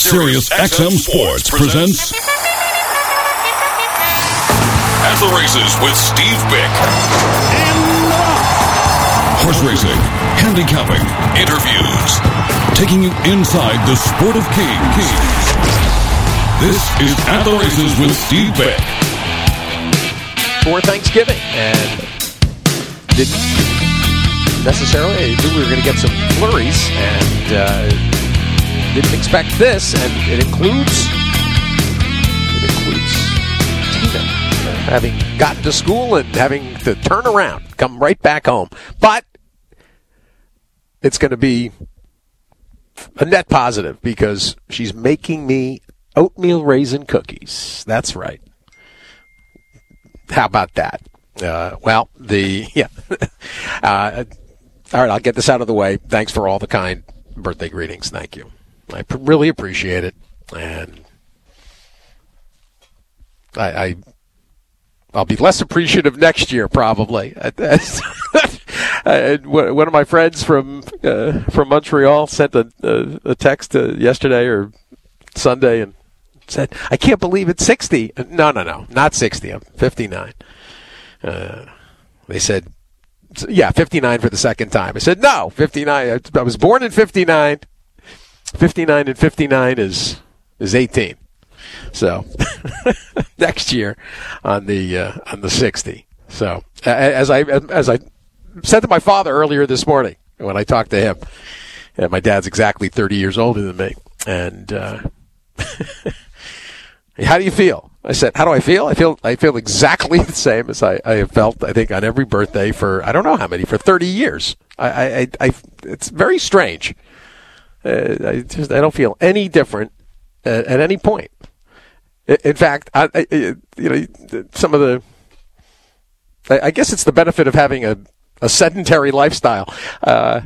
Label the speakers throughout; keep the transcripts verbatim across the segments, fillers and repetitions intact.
Speaker 1: Sirius X M Sports presents At the Races with Steve Bick. Horse racing, handicapping, interviews, taking you inside the sport of kings. This is At the Races with Steve Bick.
Speaker 2: For Thanksgiving, and didn't necessarily, I knew we were going to get some flurries, and uh, didn't expect this, and it includes, it includes Tina uh, having gotten to school and having to turn around, come right back home. But it's going to be a net positive because she's making me oatmeal raisin cookies. That's right. How about that? Uh, well, the, yeah. uh, all right, I'll get this out of the way. Thanks for all the kind birthday greetings. Thank you. I p- really appreciate it. And I, I, I'll be less appreciative next year, probably. I, one of my friends from uh, from Montreal sent a, a, a text uh, yesterday or Sunday and said, I can't believe it's sixty. No, no, no, not sixty. I'm fifty-nine. Uh, they said, yeah, fifty-nine for the second time. I said, no, fifty-nine. I was born in fifty-nine. fifty-nine and fifty-nine is is eighteen. So next year on the uh, on the sixty. So as I as I said to my father earlier this morning when I talked to him, and my dad's exactly thirty years older than me, and uh, how do you feel? I said, how do I feel? I feel I feel exactly the same as I, I have felt, I think, on every birthday for, I don't know how many, for thirty years. I, I, I, I it's very strange. Uh, I just I don't feel any different uh, at any point. In fact, I, I, you know, some of the, I, I guess it's the benefit of having a, a sedentary lifestyle. Uh,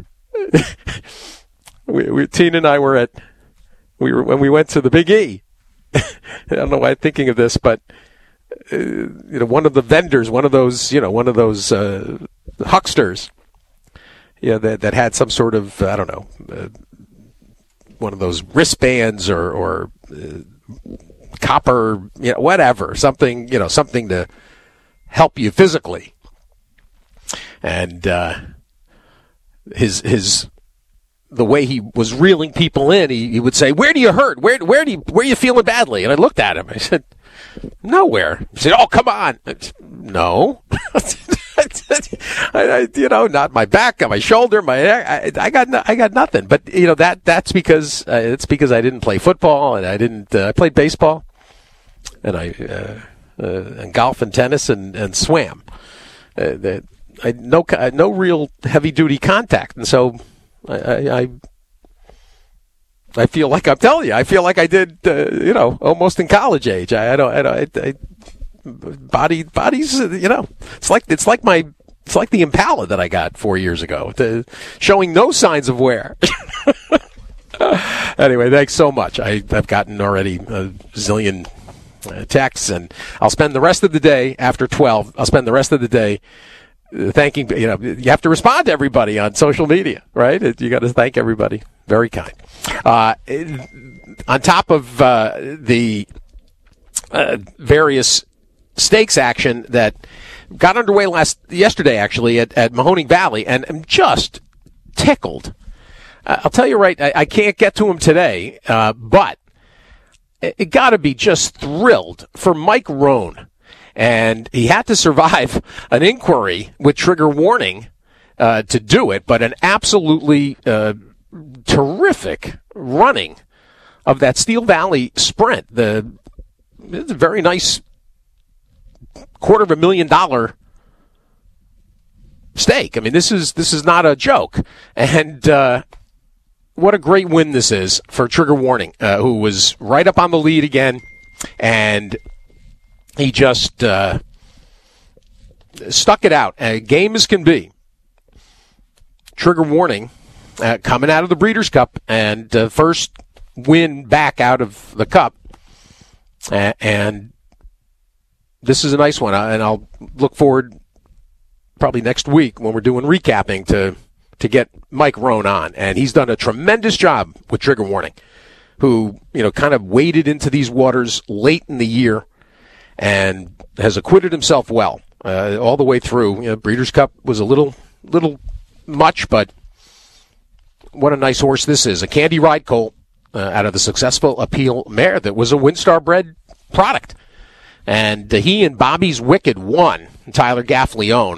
Speaker 2: we, we, Tina and I were at, we were when we went to the Big E. I don't know why I'm thinking of this, but uh, you know, one of the vendors, one of those, you know, one of those uh, hucksters, yeah, that that had some sort of, I don't know, uh, one of those wristbands or or uh, copper, you know, whatever, something, you know, something to help you physically, and uh, his his. the way he was reeling people in, he, he would say, where do you hurt? Where where do you, where are you feeling badly? And I looked at him. I said, nowhere. He said, oh, come on. I said, no. I, I, you know, not my back, not my shoulder, my I, I got no, I got nothing. But you know that that's because uh, it's because I didn't play football and I didn't. Uh, I played baseball, and I uh, uh, and golf and tennis and and swam. Uh, that I no no real heavy duty contact, and so. I, I I feel like I'm telling you. I feel like I did, uh, you know, almost in college age. I, I don't. I don't. I, I, body, bodies. You know, it's like it's like my it's like the Impala that I got four years ago, the, showing no signs of wear. Anyway, thanks so much. I, I've gotten already a zillion uh, texts, and I'll spend the rest of the day after twelve. I'll spend the rest of the day. Thanking, you know, you have to respond to everybody on social media, right? You got to thank everybody. Very kind. Uh, on top of uh, the uh, various stakes action that got underway last yesterday, actually at, at Mahoning Valley, and I'm just tickled. Uh, I'll tell you right, I, I can't get to him today, uh, but it, it got to be just thrilled for Mike Rohn. And he had to survive an inquiry with trigger warning uh, to do it, but an absolutely uh, terrific running of that Steel Valley Sprint. The it's a very nice quarter of a million dollar stake. I mean, this is this is not a joke. And uh, what a great win this is for Trigger Warning, uh, who was right up on the lead again, and he just uh, stuck it out. Uh, game as can be. Trigger Warning uh, coming out of the Breeders' Cup and uh, first win back out of the Cup. Uh, and this is a nice one. And I'll look forward probably next week when we're doing recapping to, to get Mike Rohn on. And he's done a tremendous job with Trigger Warning. who, you know, kind of waded into these waters late in the year and has acquitted himself well uh, all the way through. You know, Breeders' Cup was a little, little much, but what a nice horse this is. A Candy Ride colt uh, out of the successful Appeal mare that was a Winstar bred product. And uh, he and Bobby's Wicked won, Tyler Gaffleone,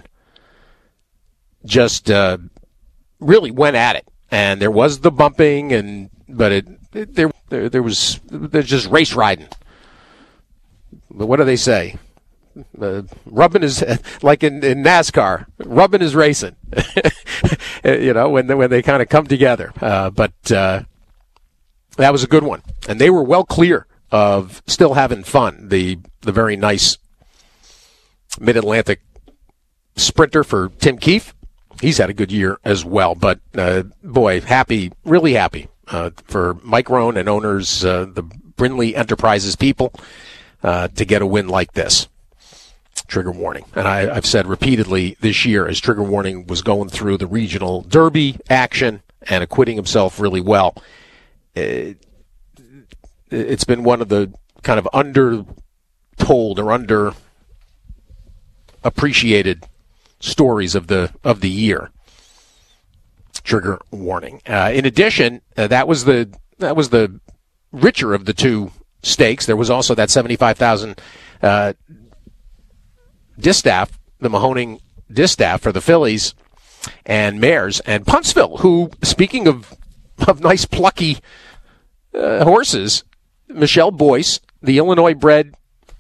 Speaker 2: just uh, really went at it. And there was the bumping, and but it, it there, there there was there's just race riding. But what do they say? Uh, rubbing is like in, in NASCAR. Rubbing is racing. You know, when they, when they kind of come together. Uh, but uh, that was a good one, and they were well clear of still having fun. The the very nice Mid-Atlantic sprinter for Tim Keefe. He's had a good year as well. But, uh, boy, happy, really happy uh, for Mike Rohn and owners, uh, the Brindley Enterprises people, uh, to get a win like this. Trigger Warning. And I, I've said repeatedly this year, as Trigger Warning was going through the regional derby action and acquitting himself really well, it, it's been one of the kind of under-told or under-appreciated stories of the of the year. Trigger Warning. Uh, in addition, uh, that was the that was the richer of the two stakes. There was also that seventy-five thousand uh, distaff, the Mahoning distaff for the fillies and mares, and Puntsville, who, speaking of of nice plucky uh, horses, Michelle Boyce, the Illinois bred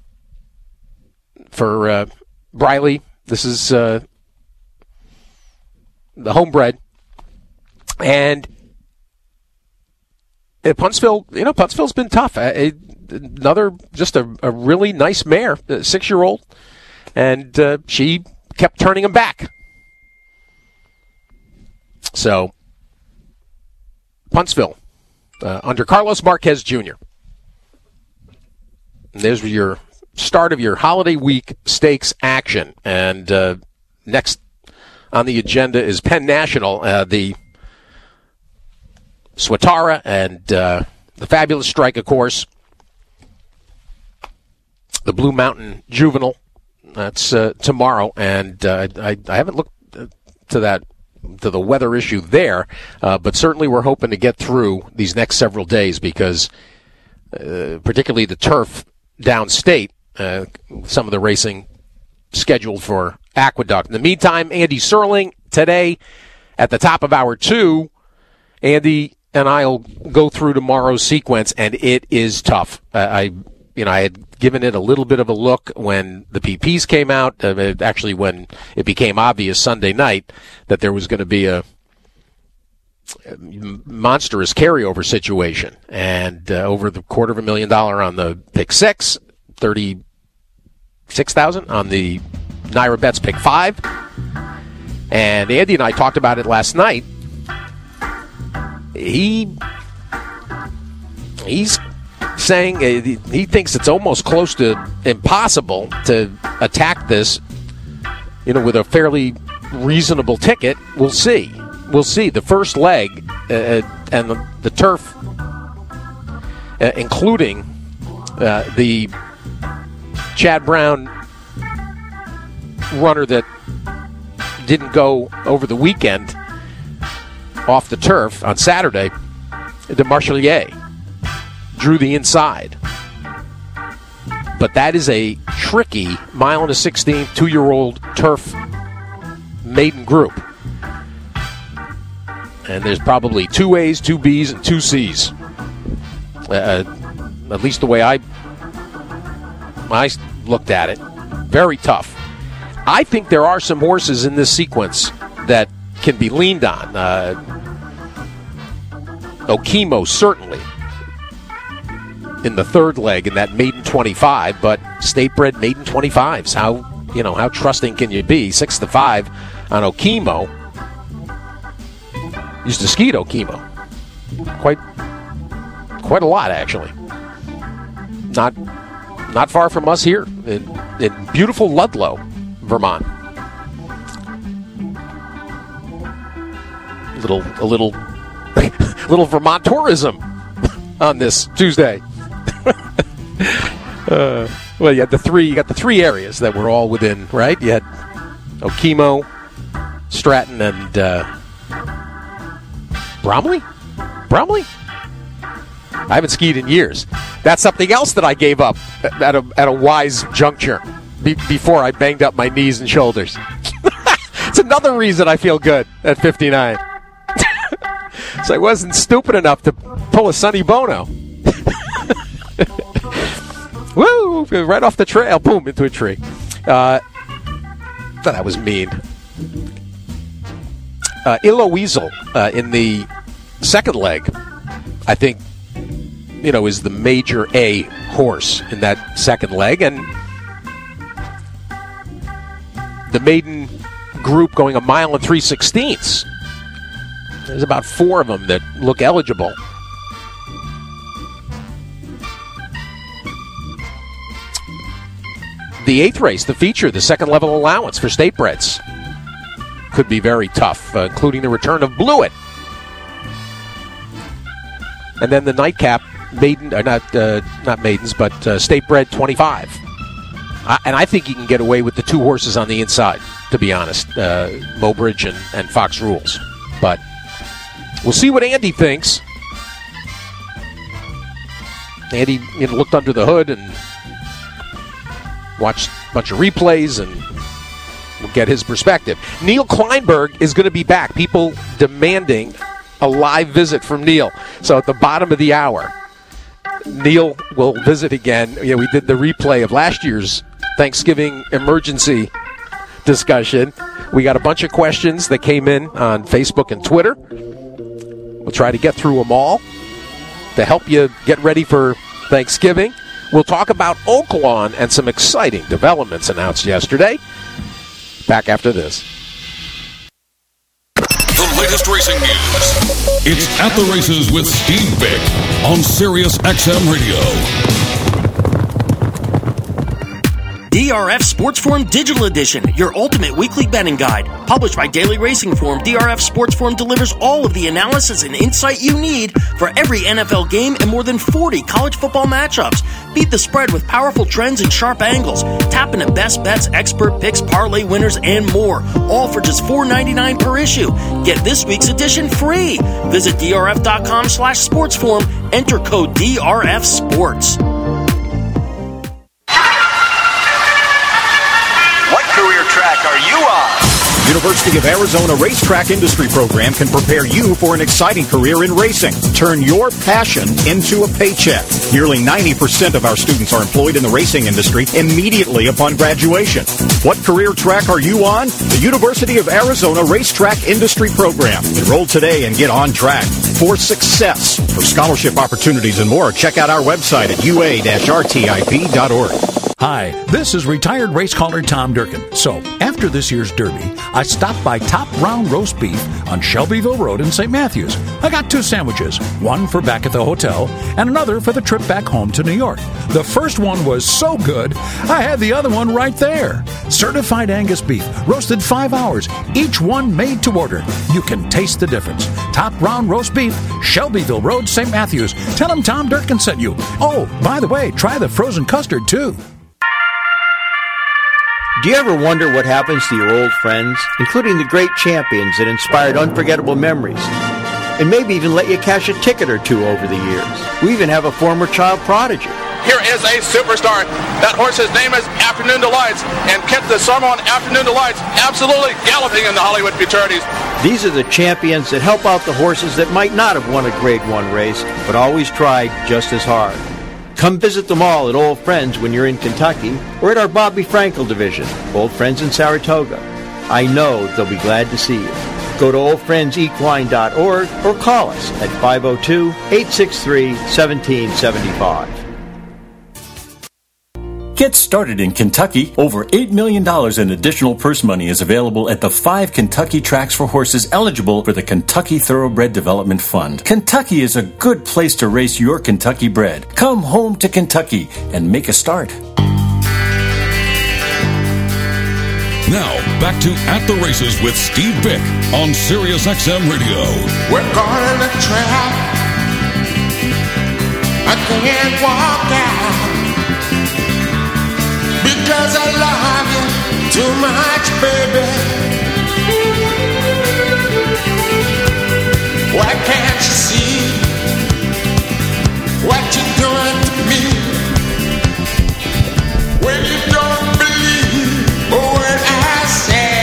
Speaker 2: for uh, Briley. This is uh, the homebred. And uh, Puntsville, you know, Puntsville's been tough. Uh, it, another, just a, a really nice mare, a six-year-old. And uh, she kept turning him back. So, Puntsville, uh, under Carlos Marquez Junior And there's your start of your holiday week stakes action. And uh, next on the agenda is Penn National, uh, the Swatara and uh, the Fabulous Strike, of course. The Blue Mountain Juvenile. That's uh, tomorrow, and uh, I, I haven't looked to that to the weather issue there, uh, but certainly we're hoping to get through these next several days because, uh, particularly the turf downstate, uh, some of the racing scheduled for Aqueduct. In the meantime, Andy Serling today at the top of hour two. Andy and I'll go through tomorrow's sequence, and it is tough. Uh, I, you know, I had given it a little bit of a look when the P Ps came out. Uh, it, actually, when it became obvious Sunday night that there was going to be a monstrous carryover situation, and uh, over the quarter of a million dollar on the pick six, thirty-six thousand on the Naira Bets pick five, and Andy and I talked about it last night. He he's saying uh, he thinks it's almost close to impossible to attack this, you know, with a fairly reasonable ticket. We'll see. We'll see. The first leg uh, and the, the turf, uh, including uh, the Chad Brown runner that didn't go over the weekend off the turf on Saturday, de Marchelier drew the inside. But that is a tricky mile and a sixteenth, two-year-old turf maiden group. And there's probably two A's, two B's, and two C's. Uh, at least the way I, I looked at it. Very tough. I think there are some horses in this sequence that can be leaned on. Uh, Okemo, certainly, in the third leg in that maiden twenty-five, but state-bred maiden twenty-fives. How, you know, how trusting can you be? Six to five on Okemo. Used to ski at Okemo. Quite, quite a lot, actually. Not, not far from us here in, in beautiful Ludlow, Vermont. Little, a little, little Vermont tourism on this Tuesday. uh, well, you had the three. You got the three areas that were all within, right? You had Okemo, Stratton, and uh, Bromley. Bromley. I haven't skied in years. That's something else that I gave up at a at a wise juncture be, before I banged up my knees and shoulders. It's another reason I feel good at fifty-nine. So I wasn't stupid enough to pull a Sonny Bono. Woo! Right off the trail, boom, into a tree. Uh, that was mean. Uh, Iloweasel uh, in the second leg, I think, you know, is the major A horse in that second leg. And the maiden group going a mile and three sixteenths. There's about four of them that look eligible. The eighth race, the feature, the second level allowance for state breds, could be very tough, uh, including the return of Blewett. And then the nightcap, maiden, uh, not uh, not maidens, but uh, state bred twenty-five. I, and I think he can get away with the two horses on the inside, to be honest, uh, Mobridge and, and Fox Rules. But we'll see what Andy thinks. Andy, you know, looked under the hood and watched a bunch of replays, and we'll get his perspective. Neil Kleinberg is going to be back. People demanding a live visit from Neil. So at the bottom of the hour, Neil will visit again. You know, we did the replay of last year's Thanksgiving emergency discussion. We got a bunch of questions that came in on Facebook and Twitter. We'll try to get through them all to help you get ready for Thanksgiving. We'll talk about Oaklawn and some exciting developments announced yesterday. Back after this.
Speaker 1: The latest racing news. It's At the Races with Steve Bick on Sirius X M Radio.
Speaker 3: D R F Sports Forum Digital Edition, your ultimate weekly betting guide. Published by Daily Racing Forum, D R F Sports Forum delivers all of the analysis and insight you need for every N F L game and more than forty college football matchups. Beat the spread with powerful trends and sharp angles. Tap into best bets, expert picks, parlay winners, and more. All for just four dollars and ninety-nine cents per issue. Get this week's edition free. Visit drf.com slash sportsforum. Enter code D R F Sports.
Speaker 4: Track are you on? University of Arizona Racetrack Industry Program can prepare you for an exciting career in racing. Turn your passion into a paycheck. Nearly ninety percent of our students are employed in the racing industry immediately upon graduation. What career track are you on? The University of Arizona Racetrack Industry Program. Enroll today and get on track for success. For scholarship opportunities and more, check out our website at u a dash r t i p dot org.
Speaker 5: Hi, this is retired race caller Tom Durkin. So, after this year's Derby, I stopped by Top Round Roast Beef on Shelbyville Road in Saint Matthews. I got two sandwiches, one for back at the hotel and another for the trip back home to New York. The first one was so good, I had the other one right there. Certified Angus beef, roasted five hours, each one made to order. You can taste the difference. Top Round Roast Beef, Shelbyville Road, Saint Matthews. Tell them Tom Durkin sent you. Oh, by the way, try the frozen custard, too.
Speaker 6: Do you ever wonder what happens to your old friends, including the great champions that inspired unforgettable memories, and maybe even let you cash a ticket or two over the years? We even have a former child prodigy.
Speaker 7: Here is a superstar. That horse's name is Afternoon Delights, and kept the summer on Afternoon Delights absolutely galloping in the Hollywood Futurities.
Speaker 6: These are the champions that help out the horses that might not have won a Grade One race, but always tried just as hard. Come visit them all at Old Friends when you're in Kentucky, or at our Bobby Frankel division, Old Friends in Saratoga. I know they'll be glad to see you. Go to old friends equine dot org or call us at five oh two, eight six three, one seven seven five.
Speaker 8: Get started in Kentucky. Over eight million dollars in additional purse money is available at the five Kentucky tracks for horses eligible for the Kentucky Thoroughbred Development Fund. Kentucky is a good place to race your Kentucky bred. Come home to Kentucky and make a start.
Speaker 1: Now, back to At the Races with Steve Bick on Sirius X M Radio.
Speaker 9: We're going to track. I can't walk out because I love you too much, baby. Why can't you see what you're doing to me when you don't believe a word I say?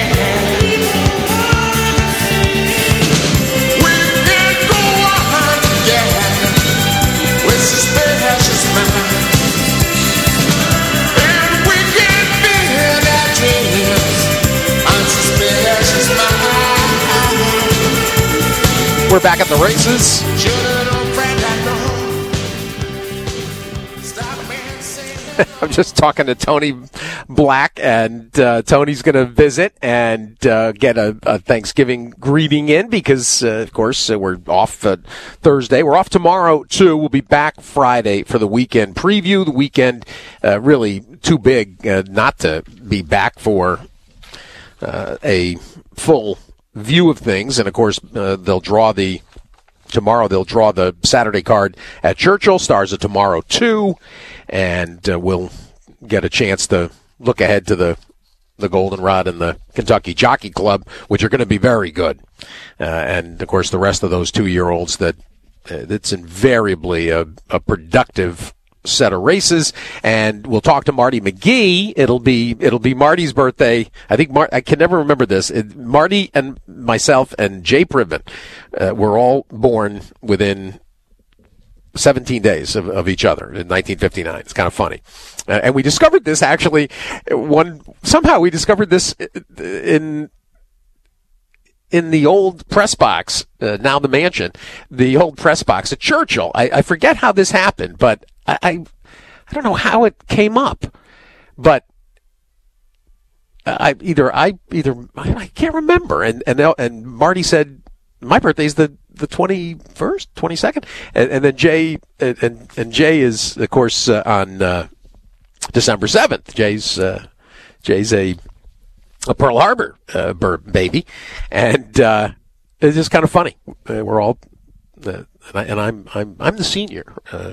Speaker 9: We can go on together with suspicious minds, and we can feel our dreams on suspicious minds.
Speaker 2: We're back at the races. I'm just talking to Tony Black, and uh, Tony's going to visit and uh, get a, a Thanksgiving greeting in because, uh, of course, uh, we're off uh, Thursday. We're off tomorrow, too. We'll be back Friday for the weekend preview. The weekend uh, really too big uh, not to be back for uh, a full view of things. And, of course, uh, they'll draw the Tomorrow they'll draw the Saturday card at Churchill, Stars of Tomorrow two, and uh, we'll get a chance to look ahead to the the Goldenrod and the Kentucky Jockey Club, which are going to be very good. Uh, and, of course, the rest of those two-year-olds, that uh, it's invariably a, a productive set of races. And we'll talk to Marty McGee. It'll be it'll be Marty's birthday. I think Mar- I can never remember this. It, Marty and myself and Jay Privman uh, were all born within seventeen days of, of each other in nineteen fifty-nine. It's kind of funny. Uh, and we discovered this actually one somehow we discovered this in in the old press box, uh, now the mansion, the old press box at Churchill. I, I forget how this happened, but I, I I don't know how it came up, but I either I either I, I can't remember. And and and Marty said my birthday's the the twenty-first, twenty-second, and, and then Jay and and, and Jay is of course uh, on uh, December seventh. Jay's uh, Jay's a a Pearl Harbor uh, baby, and uh, it's just kind of funny. Uh, we're all uh, and, I, and I'm I'm I'm the senior. Uh,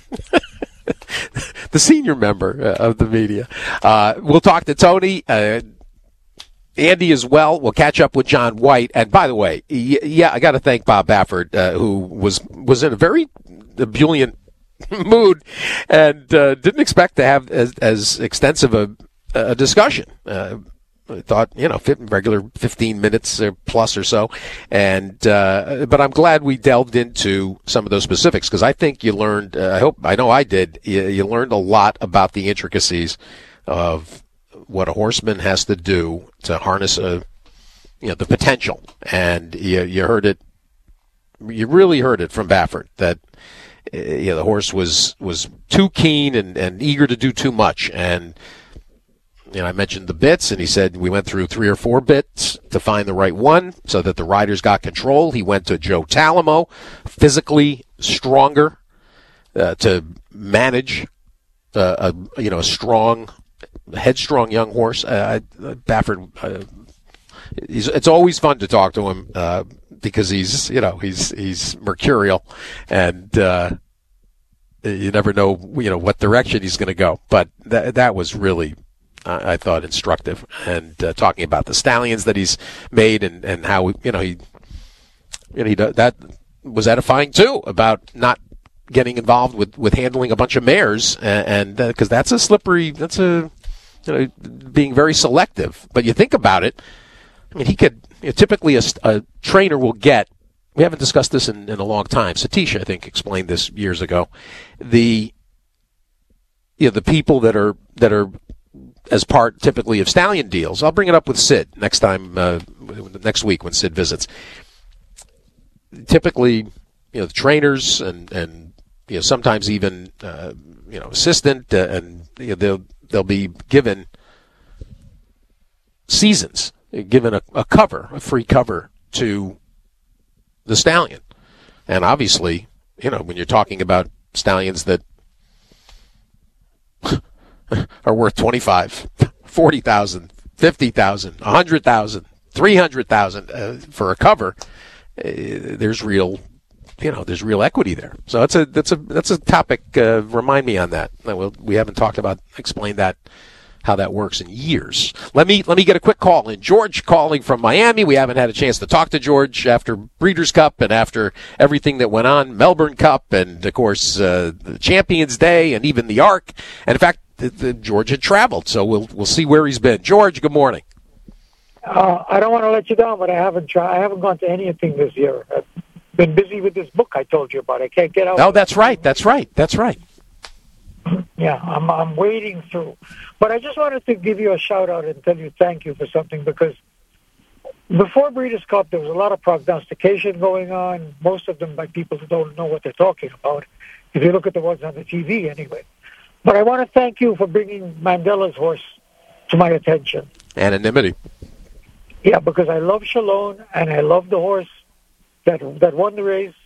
Speaker 2: the senior member uh, of the media. Uh, we'll talk to Tony, uh, Andy as well. We'll catch up with John White. And by the way, y- yeah, I got to thank Bob Baffert, uh, who was was in a very ebullient mood and uh, didn't expect to have as, as extensive a, a discussion. Uh, I thought, you know, regular fifteen minutes or plus or so. And, uh, but I'm glad we delved into some of those specifics because I think you learned, uh, I hope, I know I did, you, you learned a lot about the intricacies of what a horseman has to do to harness a, you know, the potential. And you, you heard it, you really heard it from Baffert that, uh, you know, the horse was, was too keen and, and eager to do too much. And, you know, I mentioned the bits, and he said we went through three or four bits to find the right one so that the riders got control. He went to Joe Talamo, physically stronger, uh, to manage uh, a you know a strong, headstrong young horse. Uh, Baffert, uh, he's, it's always fun to talk to him uh, because he's you know he's he's mercurial, and uh, you never know you know what direction he's going to go. But that that was really, I thought, instructive, and uh, talking about the stallions that he's made and, and how, you know, he, you know, he, that was edifying too, about not getting involved with, with handling a bunch of mares, and because uh, that's a slippery, that's a, you know, being very selective. But you think about it, I mean, he could, you know, typically a, a trainer will get, we haven't discussed this in, in a long time, Satish, I think, explained this years ago, the, you know, the people that are, that are, as part typically of stallion deals. I'll bring it up with Sid next time, uh, next week when Sid visits. Typically, you know, the trainers and, and you know, sometimes even, uh, you know, assistant, uh, and you know, they'll, they'll be given seasons, given a, a cover, a free cover to the stallion. And obviously, you know, when you're talking about stallions that are worth twenty-five, forty thousand, fifty thousand, one hundred thousand, three hundred thousand uh, for a cover, uh, there's real you know, there's real equity there. So that's a that's a that's a topic. Uh, remind me on that. We'll, we haven't talked about explain that how that works in years. Let me let me get a quick call in. George calling from Miami. We haven't had a chance to talk to George after Breeders' Cup and after everything that went on, Melbourne Cup, and of course uh, the Champions Day, and even the Arc. And in fact, the, the, George had traveled, so we'll we'll see where he's been. George, good morning.
Speaker 10: Uh, I don't want to let you down, but I haven't tried. I haven't gone to anything this year. I've been busy with this book I told you about. I can't get out.
Speaker 2: Oh, that's right. That's right. That's right.
Speaker 10: Yeah, I'm I'm wading through. But I just wanted to give you a shout-out and tell you thank you for something, because before Breeders' Cup, there was a lot of prognostication going on, most of them by people who don't know what they're talking about, if you look at the ones on the T V anyway. But I want to thank you for bringing Mandela's horse to my attention.
Speaker 2: Anonymity.
Speaker 10: Yeah, because I love Shalone, and I love the horse that that won the race.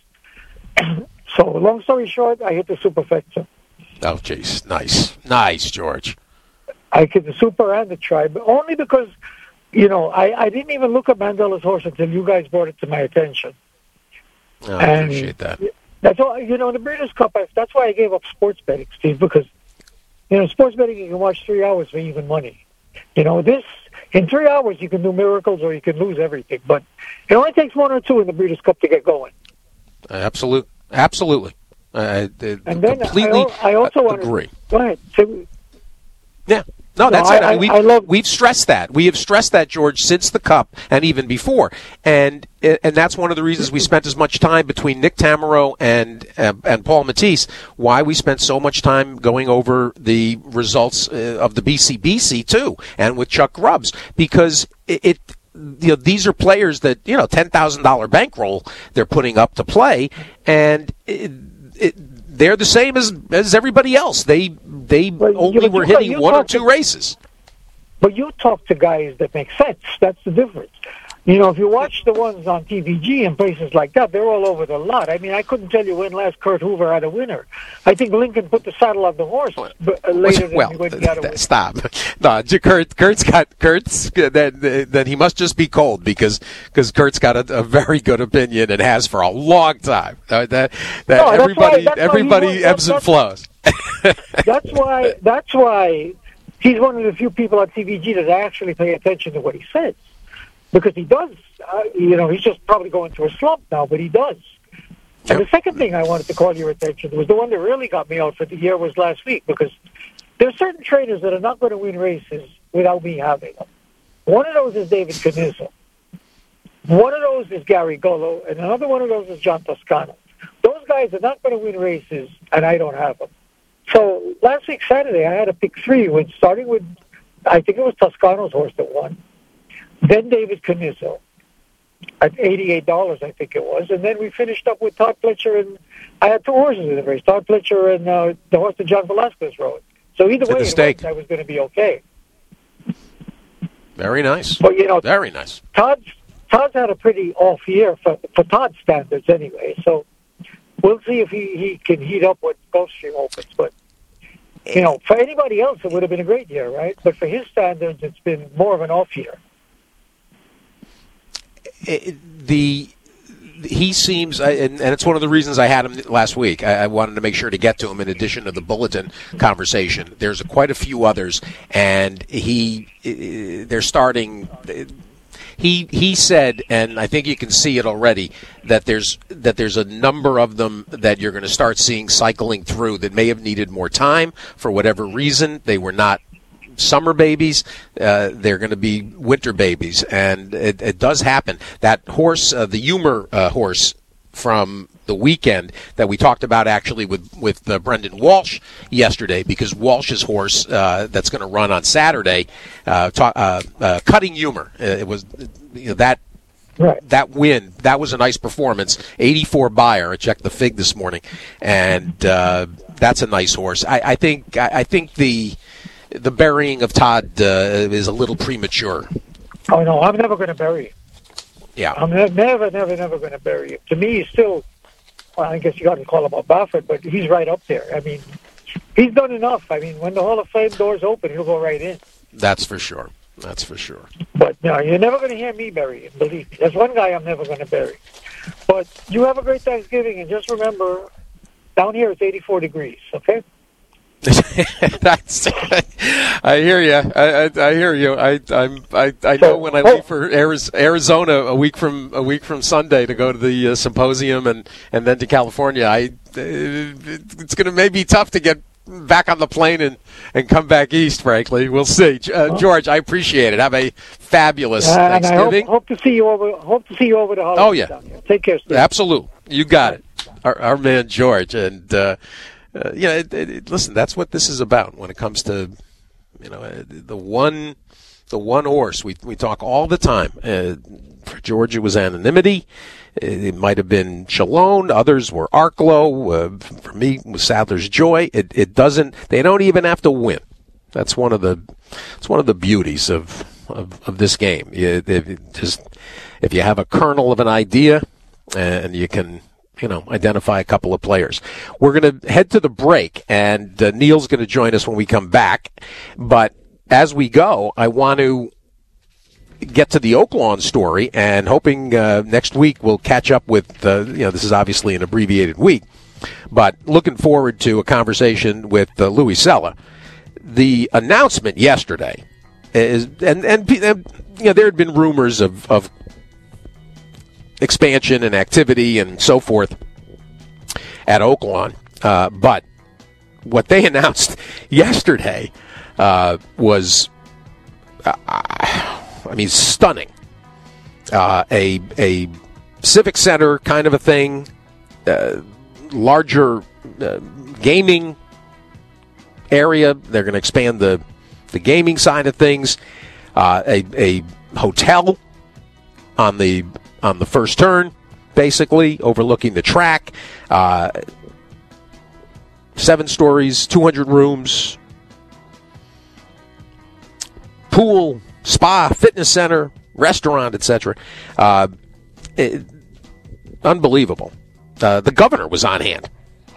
Speaker 10: So, long story short, I hit the superfecta.
Speaker 2: Oh, jeez. Nice. Nice, George.
Speaker 10: I hit the super and the tribe, only because, you know, I, I didn't even look at Mandela's horse until you guys brought it to my attention.
Speaker 2: Oh, I
Speaker 10: and
Speaker 2: appreciate that.
Speaker 10: That's all, you know, in the Breeders' Cup, I, that's why I gave up sports betting, Steve, because, you know, sports betting, you can watch three hours for even money. You know, this, in three hours, you can do miracles or you can lose everything. But it only takes one or two in the Breeders' Cup to get going.
Speaker 2: Uh, absolute, absolutely. Uh,
Speaker 10: and then
Speaker 2: completely
Speaker 10: I, I also want
Speaker 2: agree.
Speaker 10: To, go ahead. So,
Speaker 2: yeah. No, that's
Speaker 10: no,
Speaker 2: it.
Speaker 10: I,
Speaker 2: we've,
Speaker 10: I love,
Speaker 2: we've stressed that. We have stressed that, George, since the Cup and even before. And and that's one of the reasons we spent as much time between Nick Tamero and uh, and Paul Matisse, why we spent so much time going over the results uh, of the B C B C, too, and with Chuck Grubbs, because it, it you know, these are players that, you know, ten thousand dollars bankroll they're putting up to play, and it, it, they're the same as as everybody else. They they
Speaker 10: well,
Speaker 2: only
Speaker 10: you,
Speaker 2: were
Speaker 10: you,
Speaker 2: hitting
Speaker 10: you
Speaker 2: one or two
Speaker 10: to,
Speaker 2: races.
Speaker 10: But you talk to guys that make sense. That's the difference. You know, if you watch the ones on T V G and places like that, they're all over the lot. I mean, I couldn't tell you when last Kurt Hoover had a winner. I think Lincoln put the saddle on the horse later than
Speaker 2: well,
Speaker 10: when he got a winner.
Speaker 2: Stop. No, Kurt, Kurt's got Kurt's that that he must just be cold because because Kurt's got a, a very good opinion and has for a long time. Uh, that that
Speaker 10: no,
Speaker 2: everybody
Speaker 10: why,
Speaker 2: everybody
Speaker 10: why
Speaker 2: ebbs
Speaker 10: that's,
Speaker 2: and flows.
Speaker 10: That's why. That's why he's one of the few people on T V G that actually pay attention to what he says. Because he does, uh, you know, he's just probably going through a slump now, but he does.
Speaker 2: Yep.
Speaker 10: And the second thing I wanted to call your attention was the one that really got me out for the year was last week, because there are certain trainers that are not going to win races without me having them. One of those is David Canizo. One of those is Gary Gullo, and another one of those is John Toscano. Those guys are not going to win races, and I don't have them. So last week, Saturday, I had to pick three, with, starting with, I think it was Toscano's horse that won. Then David Canizo at eighty-eight dollars, I think it was. And then we finished up with Todd Pletcher, and I had two horses in the race, Todd Pletcher and uh, the horse that John Velasquez rode. So either way, it was, I was going to be okay.
Speaker 2: Very nice.
Speaker 10: But, you know,
Speaker 2: very nice.
Speaker 10: Todd's, Todd's had a pretty off year for, for Todd's standards anyway. So we'll see if he, he can heat up when Gulfstream opens. But, you know, for anybody else, it would have been a great year, right? But for his standards, it's been more of an off year.
Speaker 2: It, the he seems, and, and it's one of the reasons I had him last week. I, I wanted to make sure to get to him in addition to the bulletin conversation. There's a, quite a few others, and he they're starting. He he said, and I think you can see it already, that there's that there's a number of them that you're going to start seeing cycling through that may have needed more time for whatever reason. They were not summer babies, uh, they're going to be winter babies, and it, it does happen. That horse, uh, the Humor uh, horse from the weekend that we talked about actually with with uh, Brendan Walsh yesterday, because Walsh's horse uh, that's going to run on Saturday, uh, ta- uh, uh, Cutting Humor, uh, it was you know, that.
Speaker 10: Right.
Speaker 2: That win, that was a nice performance. eighty-four buyer. I checked the fig this morning, and uh, that's a nice horse. I, I think. I, I think the the burying of Todd uh, is a little premature.
Speaker 10: Oh no, I'm never going to bury him.
Speaker 2: Yeah,
Speaker 10: I'm never, never, never, never going to bury him. To me, he's still. Well, I guess you got to call him a Buffett, but he's right up there. I mean, he's done enough. I mean, when the Hall of Fame doors open, he'll go right in.
Speaker 2: That's for sure. That's for sure.
Speaker 10: But no, you're never going to hear me bury him. Believe me. There's one guy I'm never going to bury. But But you have a great Thanksgiving, and just remember, down here it's eighty-four degrees, okay?
Speaker 2: That's, I hear you. I, I, I hear you. I I'm, I I know when I leave for Arizona a week from a week from Sunday to go to the uh, symposium and, and then to California. I it's going to maybe be tough to get back on the plane and, and come back east. Frankly, we'll see. Uh, George, I appreciate it. Have a fabulous
Speaker 10: uh,
Speaker 2: Thanksgiving.
Speaker 10: And I hope, hope to see you over. Hope to see you over the holidays.
Speaker 2: Oh yeah.
Speaker 10: Down here. Take care, Steve.
Speaker 2: Absolutely. You got it. Our, our man George and. Uh, Uh, you know, it, it, it, listen, that's what this is about when it comes to, you know, uh, the one, the one horse. We we talk all the time. Uh, for George, it was anonymity. It, it might have been Chalone. Others were Arklow. Uh, for me, it was Sadler's Joy. It it doesn't. They don't even have to win. That's one of the. It's one of the beauties of of, of this game. You, it, just if you have a kernel of an idea, and you can. You know, identify a couple of players. We're going to head to the break, and uh, Neil's going to join us when we come back. But as we go, I want to get to the Oaklawn story, and hoping uh, next week we'll catch up with, uh, you know, this is obviously an abbreviated week, but looking forward to a conversation with uh, Louis Sella. The announcement yesterday is, and, and, and you know, there had been rumors of, of expansion and activity and so forth at Oaklawn. Uh, but what they announced yesterday uh, was, uh, I mean, stunning. Uh, a a civic center kind of a thing, uh, larger uh, gaming area. They're going to expand the, the gaming side of things. Uh, a, a hotel on the on the first turn, basically, overlooking the track. Uh, seven stories, two hundred rooms, pool, spa, fitness center, restaurant, et cetera. Uh, it, unbelievable. Uh, the governor was on hand.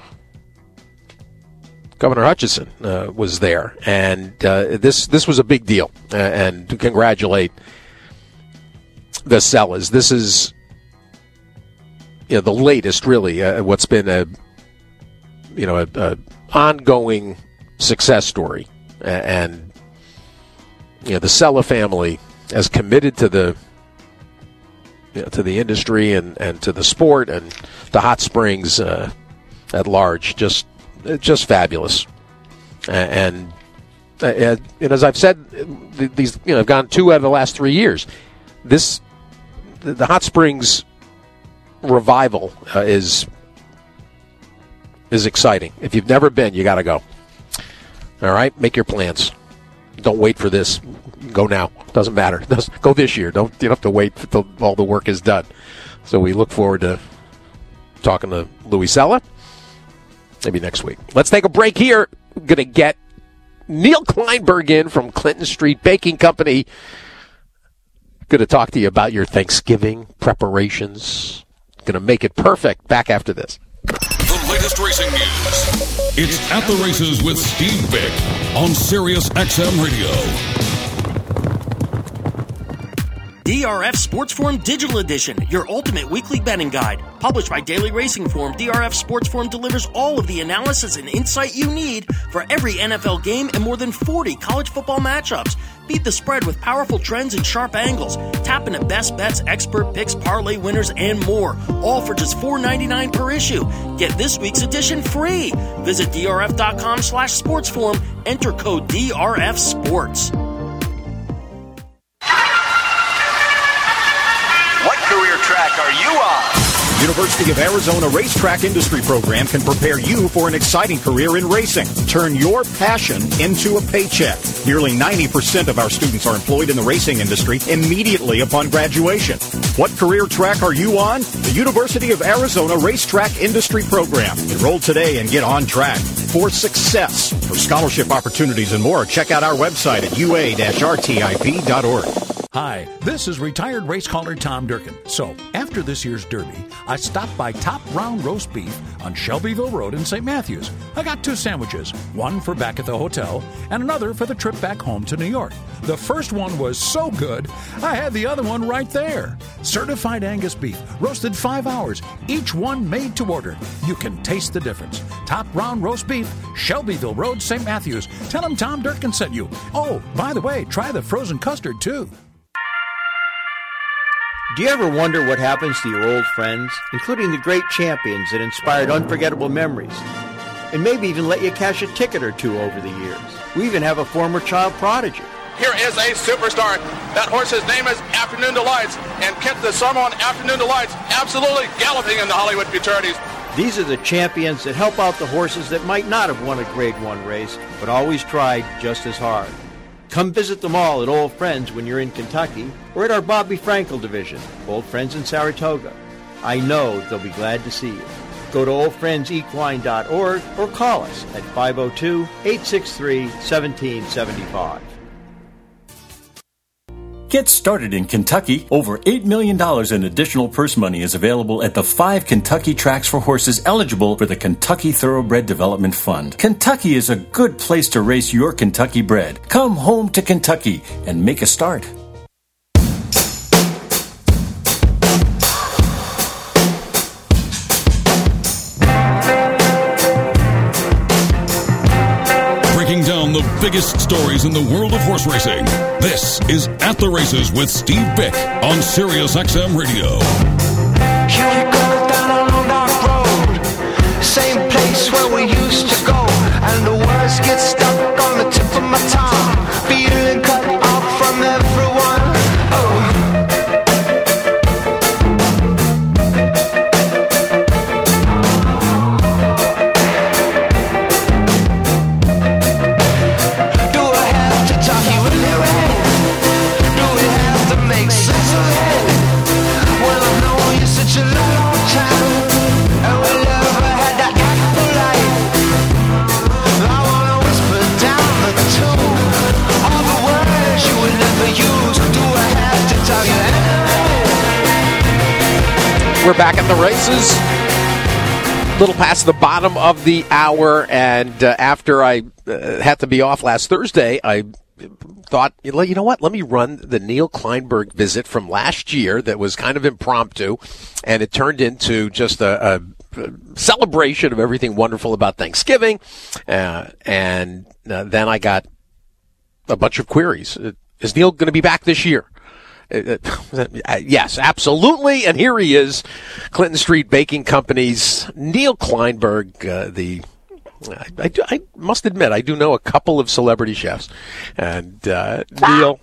Speaker 2: Governor Hutchinson uh, was there, and uh, this this was a big deal. Uh, and to congratulate the Sellas. This is, you know, the latest, really, uh, what's been a, you know, a, a ongoing success story. Uh, and, you know, the Sella family has committed to the, you know, to the industry and, and to the sport and the Hot Springs uh, at large. Just, just fabulous. Uh, and, uh, and as I've said, these, you know, I've gone two out of the last three years. This, the Hot Springs revival uh, is is exciting. If you've never been, you got to go. All right, make your plans. Don't wait for this. Go now. Doesn't matter. Go this year. Don't you don't have to wait until all the work is done. So we look forward to talking to Louis Sella maybe next week. Let's take a break here. We're going to get Neil Kleinberg in from Clinton Street Baking Company. Going to talk to you about your Thanksgiving preparations. Going to make it perfect. Back after this.
Speaker 1: The latest racing news. It's At the Races with Steve Bick on Sirius X M Radio.
Speaker 3: D R F Sports Forum Digital Edition, your ultimate weekly betting guide. Published by Daily Racing Form, D R F Sports Forum delivers all of the analysis and insight you need for every N F L game and more than forty college football matchups. Beat the spread with powerful trends and sharp angles. Tap into best bets, expert picks, parlay winners, and more. All for just four dollars and ninety-nine cents per issue. Get this week's edition free. Visit drf.com slash sportsforum. Enter code D R F Sports.
Speaker 4: What career track are you on? University of Arizona Racetrack Industry Program can prepare you for an exciting career in racing. Turn your passion into a paycheck. Nearly ninety percent of our students are employed in the racing industry immediately upon graduation. What career track are you on? The University of Arizona Racetrack Industry Program. Enroll today and get on track for success. For scholarship opportunities and more, check out our website at u a dash r t i p dot org.
Speaker 5: Hi, this is retired race caller Tom Durkin. So, after after this year's Derby, I stopped by Top Round Roast Beef on Shelbyville Road in Saint Matthews. I got two sandwiches, one for back at the hotel and another for the trip back home to New York. The first one was so good, I had the other one right there. Certified Angus beef, roasted five hours, each one made to order. You can taste the difference. Top Round Roast Beef, Shelbyville Road, Saint Matthews. Tell them Tom Durkin sent you. Oh, by the way, try the frozen custard, too.
Speaker 6: Do you ever wonder what happens to your old friends, including the great champions that inspired unforgettable memories, and maybe even let you cash a ticket or two over the years? We even have a former child prodigy.
Speaker 7: Here is a superstar. That horse's name is Afternoon Delights, and Kent the Summer on Afternoon Delights absolutely galloping in the Hollywood Futurities.
Speaker 6: These are the champions that help out the horses that might not have won a Grade One race, but always tried just as hard. Come visit them all at Old Friends when you're in Kentucky, or at our Bobby Frankel division, Old Friends in Saratoga. I know they'll be glad to see you. Go to old friends equine dot org or call us at five oh two, eight six three, one seven seven five.
Speaker 8: Get started in Kentucky. Over eight million dollars in additional purse money is available at the five Kentucky tracks for horses eligible for the Kentucky Thoroughbred Development Fund. Kentucky is a good place to race your Kentucky bred. Come home to Kentucky and make a start.
Speaker 1: Breaking down the biggest stories in the world of horse racing. This is At the Races with Steve Bick on Sirius X M Radio.
Speaker 9: Here we go down a long dark road, same place where we used to go, and the words get stuck on the tip of my tongue, feeling cut off from everyone. Oh.
Speaker 2: We're back at the races. A little past the bottom of the hour, and uh, after I uh, had to be off last Thursday, I thought, you know what, let me run the Neil Kleinberg visit from last year that was kind of impromptu, and it turned into just a, a celebration of everything wonderful about Thanksgiving, uh, and uh, then I got a bunch of queries. Is Neil going to be back this year? Uh, uh, yes, absolutely. And here he is, Clinton Street Baking Company's Neil Kleinberg. Uh, the I, I, do, I must admit, I do know a couple of celebrity chefs, and uh, Neil,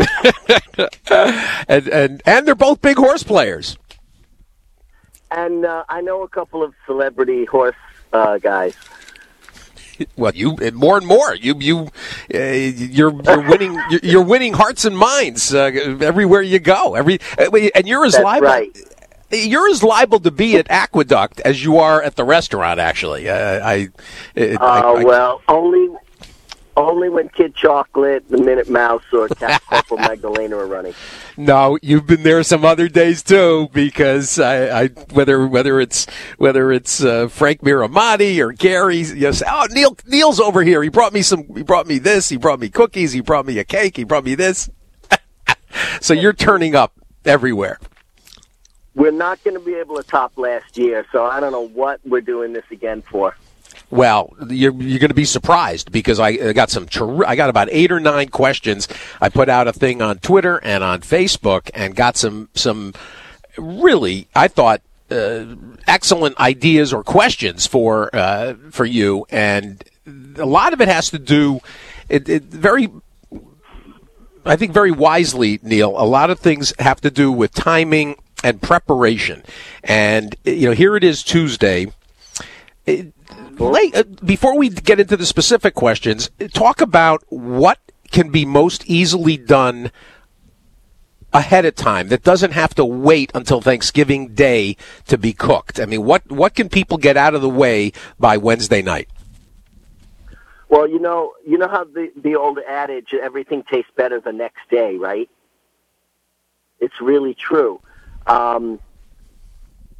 Speaker 2: and and and they're both big horse players.
Speaker 11: And uh, I know a couple of celebrity horse uh, guys.
Speaker 2: Well, you more and more. You you uh, you're you're winning. You're, you're winning hearts and minds uh, everywhere you go. Every and you're as
Speaker 11: That's
Speaker 2: liable.
Speaker 11: Right.
Speaker 2: You're as liable to be at Aqueduct as you are at the restaurant. Actually, uh, I.
Speaker 11: Oh uh, well, only only when Kid Chocolate, the Minute Mouse, or Cat Corporal Magdalena are running.
Speaker 2: No, you've been there some other days too, because I, I whether whether it's whether it's uh, Frank Miramati or Gary, yes. Oh, Neil Neil's over here. He brought me some. He brought me this. He brought me cookies. He brought me a cake. He brought me this. So you're turning up everywhere.
Speaker 11: We're not going to be able to top last year, so I don't know what we're doing this again for.
Speaker 2: Well, you're you're going to be surprised because I got some. Ter- I got about eight or nine questions. I put out a thing on Twitter and on Facebook and got some some really, I thought, uh, excellent ideas or questions for uh, for you, and a lot of it has to do. It, it very. I think very wisely, Neil. A lot of things have to do with timing and preparation, and you know, here it is Tuesday. It, Late, uh, before we get into the specific questions, talk about what can be most easily done ahead of time that doesn't have to wait until Thanksgiving Day to be cooked. I mean, what, what can people get out of the way by Wednesday night?
Speaker 11: Well, you know, you know how the, the old adage, everything tastes better the next day, right? It's really true. Um,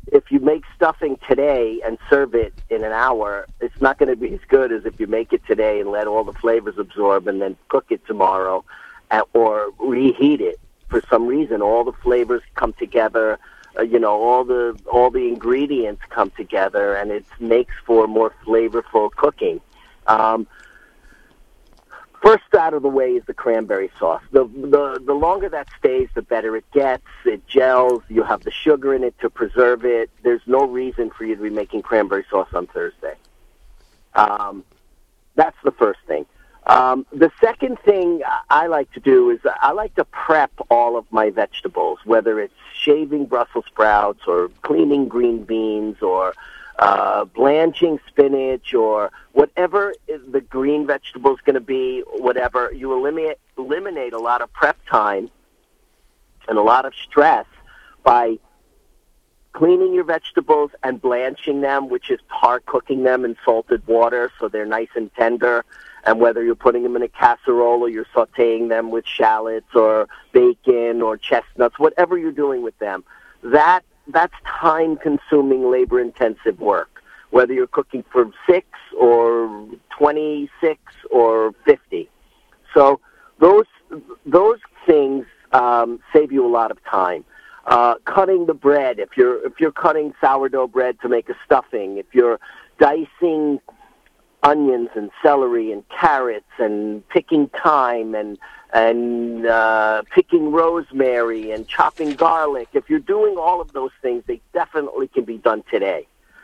Speaker 11: if you make stuffing today and serve it in an hour, it's not going to be as good as if you make it today and let all the flavors absorb and then cook it tomorrow and, or reheat it. For some reason, all the flavors come together. Uh, you know, all the all the ingredients come together, and it makes for more flavorful cooking. Um, first out of the way is the cranberry sauce. The, the the longer that stays, the better it gets. It gels. You have the sugar in it to preserve it. There's no reason for you to be making cranberry sauce on Thursday. Um, that's the first thing. Um, the second thing I like to do is I like to prep all of my vegetables, whether it's shaving Brussels sprouts or cleaning green beans or uh, blanching spinach or whatever the green vegetable is going to be, whatever. You eliminate, eliminate a lot of prep time and a lot of stress by cleaning your vegetables and blanching them, which is par cooking them in salted water so they're nice and tender. And whether you're putting them in a casserole or you're sautéing them with shallots or bacon or chestnuts, whatever you're doing with them, that that's time-consuming, labor-intensive work, whether you're cooking for six or twenty-six or fifty. So those those things um, save you a lot of time. Uh, cutting the bread, if you're if you're cutting sourdough bread to make a stuffing, if you're dicing onions and celery and carrots and picking thyme and and uh, picking rosemary and chopping garlic. If you're doing all of those things, they definitely can be done today.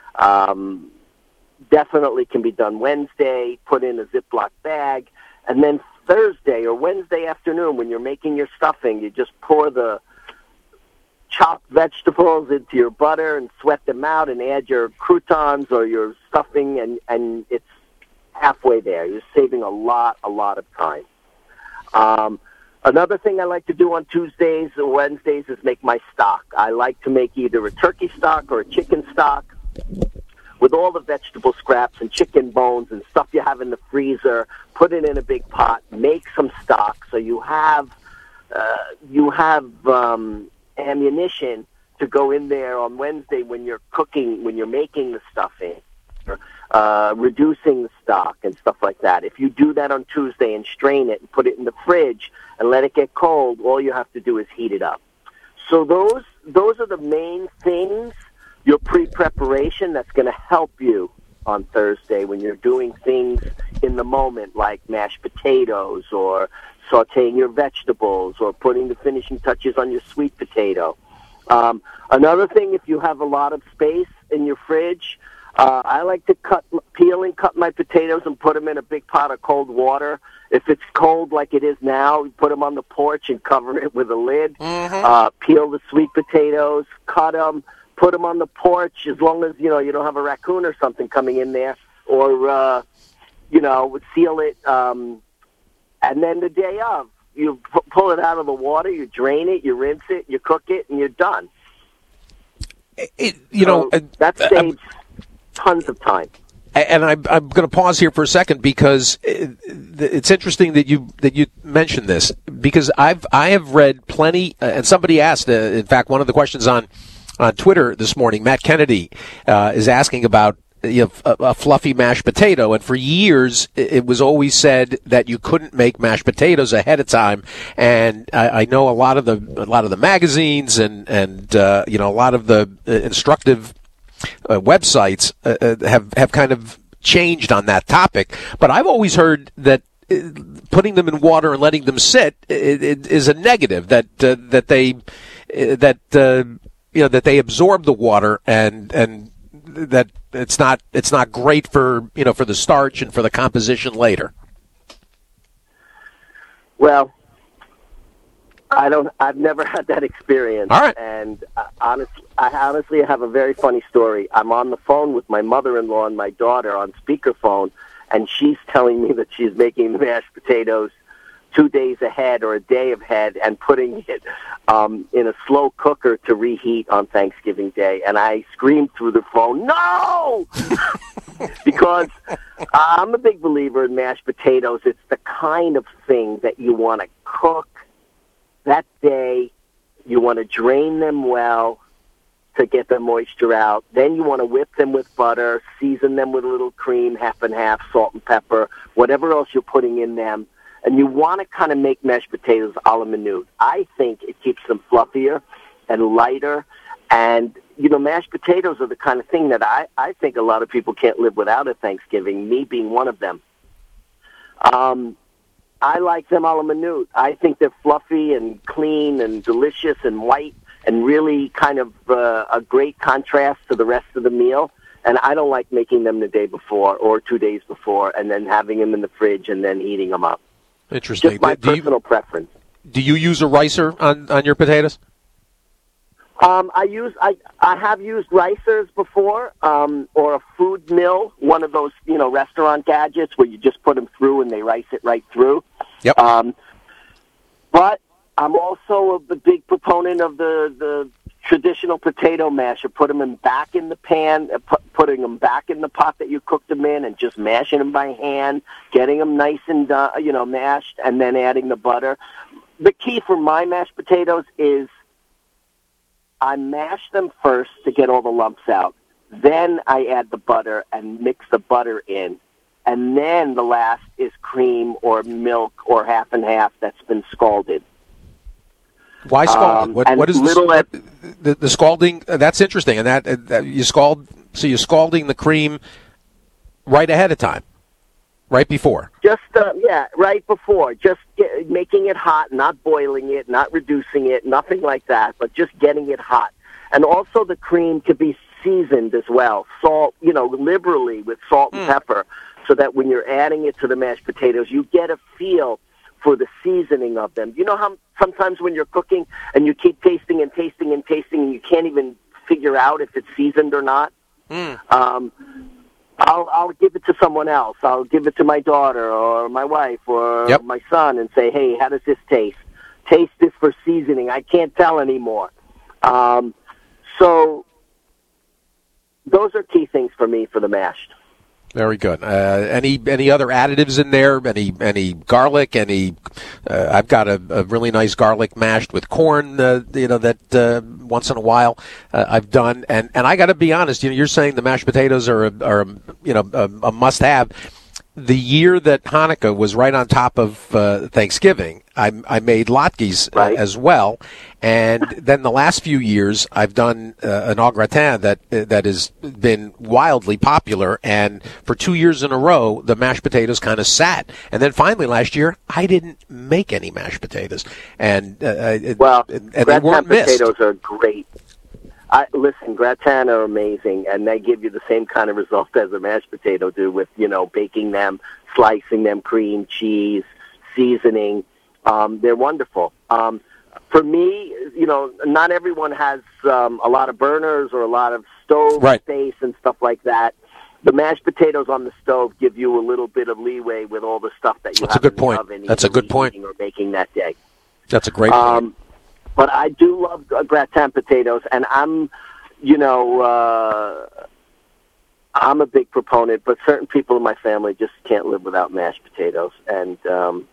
Speaker 11: Um, definitely can be done Wednesday, put in a Ziploc bag, and then Thursday or Wednesday afternoon when you're making your stuffing, you just pour the chopped vegetables into your butter and sweat them out and add your croutons or your stuffing, and, and it's halfway there. You're saving a lot, a lot of time. Um, another thing I like to do on Tuesdays or Wednesdays is make my stock. I like to make either a turkey stock or a chicken stock with all the vegetable scraps and chicken bones and stuff you have in the freezer. Put it in a big pot. Make some stock so you have uh, you have um, ammunition to go in there on Wednesday when you're cooking, when you're making the stuffing. Uh, reducing the stock and stuff like that. If you do that on Tuesday and strain it and put it in the fridge and let it get cold, all you have to do is heat it up. So those those are the main things, your pre-preparation that's going to help you on Thursday when you're doing things in the moment like mashed potatoes or sautéing your vegetables or putting the finishing touches on your sweet potato. Um, another thing, if you have a lot of space in your fridge, Uh, I like to cut, peel and cut my potatoes and put them in a big pot of cold water. If it's cold like it is now, put them on the porch and cover it with a lid. Mm-hmm. Uh, peel the sweet potatoes, cut them, put them on the porch, as long as, you know, you don't have a raccoon or something coming in there, or, uh, you know, seal it. Um, and then the day of, you p- pull it out of the water, you drain it, you rinse it, you cook it, and you're done.
Speaker 2: It, you
Speaker 11: so
Speaker 2: know, uh,
Speaker 11: that saves tons of time.
Speaker 2: And I'm, I'm going to pause here for a second because it's interesting that you that you mentioned this, because I've I have read plenty, uh, and somebody asked, uh, in fact, one of the questions on on Twitter this morning, Matt Kennedy uh, is asking about you know, a, a fluffy mashed potato, and for years it was always said that you couldn't make mashed potatoes ahead of time, and I, I know a lot of the a lot of the magazines and and uh, you know a lot of the instructive Uh, websites uh, uh, have have kind of changed on that topic, but I've always heard that uh, putting them in water and letting them sit it, it is a negative. That uh, that they uh, that uh, you know that they absorb the water and and that it's not it's not great for you know for the starch and for the composition later.
Speaker 11: Well, I don't. I've never had that experience.
Speaker 2: All right.
Speaker 11: And uh, honestly, I honestly have a very funny story. I'm on the phone with my mother-in-law and my daughter on speakerphone, and she's telling me that she's making the mashed potatoes two days ahead or a day ahead and putting it um, in a slow cooker to reheat on Thanksgiving Day. And I screamed through the phone, "No!" Because I'm a big believer in mashed potatoes. It's the kind of thing that you want to cook that day. You want to drain them well, to get the moisture out. Then you want to whip them with butter, season them with a little cream, half and half, salt and pepper, whatever else you're putting in them. And you want to kind of make mashed potatoes a la minute. I think it keeps them fluffier and lighter. And, you know, mashed potatoes are the kind of thing that I, I think a lot of people can't live without at Thanksgiving, me being one of them. Um, I like them a la minute. I think they're fluffy and clean and delicious and white and really kind of uh, a great contrast to the rest of the meal. And I don't like making them the day before or two days before and then having them in the fridge and then eating them up.
Speaker 2: Interesting.
Speaker 11: Just my
Speaker 2: do
Speaker 11: personal
Speaker 2: you,
Speaker 11: preference.
Speaker 2: Do you use a ricer on, on your potatoes?
Speaker 11: Um, I use I I have used ricers before, um, or a food mill, one of those you know restaurant gadgets where you just put them through and they rice it right through.
Speaker 2: Yep.
Speaker 11: Um, but I'm also a big proponent of the the traditional potato masher. Put them in back in the pan, uh, pu- putting them back in the pot that you cooked them in, and just mashing them by hand, getting them nice and uh, you know mashed, and then adding the butter. The key for my mashed potatoes is I mash them first to get all the lumps out. Then I add the butter and mix the butter in. And then the last is cream or milk or half and half that's been scalded.
Speaker 2: Why scalded?
Speaker 11: Um,
Speaker 2: what, what is
Speaker 11: little
Speaker 2: the,
Speaker 11: at,
Speaker 2: the, the scalding? Uh, that's interesting. And that, uh, that you scald, so you're scalding the cream right ahead of time, right before.
Speaker 11: Just, uh, yeah, right before. Just get, making it hot, not boiling it, not reducing it, nothing like that, but just getting it hot. And also the cream could be seasoned as well, salt, you know, liberally with salt and mm. pepper, so that when you're adding it to the mashed potatoes, you get a feel for the seasoning of them. You know how sometimes when you're cooking and you keep tasting and tasting and tasting and you can't even figure out if it's seasoned or not?
Speaker 2: Mm.
Speaker 11: Um, I'll, I'll give it to someone else. I'll give it to my daughter or my wife or
Speaker 2: yep.
Speaker 11: my son and say, hey, how does this taste? Taste this for seasoning. I can't tell anymore. Um, so those are key things for me for the mashed.
Speaker 2: Very good. Uh, any any other additives in there? Any any garlic? Any? Uh, I've got a, a really nice garlic mashed with corn. Uh, you know that uh, once in a while uh, I've done. And, and I got to be honest. You know, you're saying the mashed potatoes are a, are a, you know a, a must have. The year that Hanukkah was right on top of uh, Thanksgiving, I, I made latkes
Speaker 11: right.
Speaker 2: uh, as well, and then the last few years I've done uh, an au gratin that uh, that has been wildly popular, and for two years in a row the mashed potatoes kind of sat, and then finally last year I didn't make any mashed potatoes, and uh,
Speaker 11: well,
Speaker 2: and, and they weren't missed.
Speaker 11: Potatoes are great. I, listen, gratin are amazing, and they give you the same kind of result as a mashed potato do with, you know, baking them, slicing them, cream, cheese, seasoning. Um, they're wonderful. Um, for me, you know, not everyone has um, a lot of burners or a lot of stove
Speaker 2: right.
Speaker 11: space and stuff like that. The mashed potatoes on the stove give you a little bit of leeway with all the stuff that you
Speaker 2: That's
Speaker 11: have
Speaker 2: a good
Speaker 11: in
Speaker 2: point.
Speaker 11: the oven.
Speaker 2: That's a good point.
Speaker 11: Or baking that day.
Speaker 2: That's a great point.
Speaker 11: Um, But I do love gratin potatoes, and I'm, you know, uh, I'm a big proponent, but certain people in my family just can't live without mashed potatoes. And, um,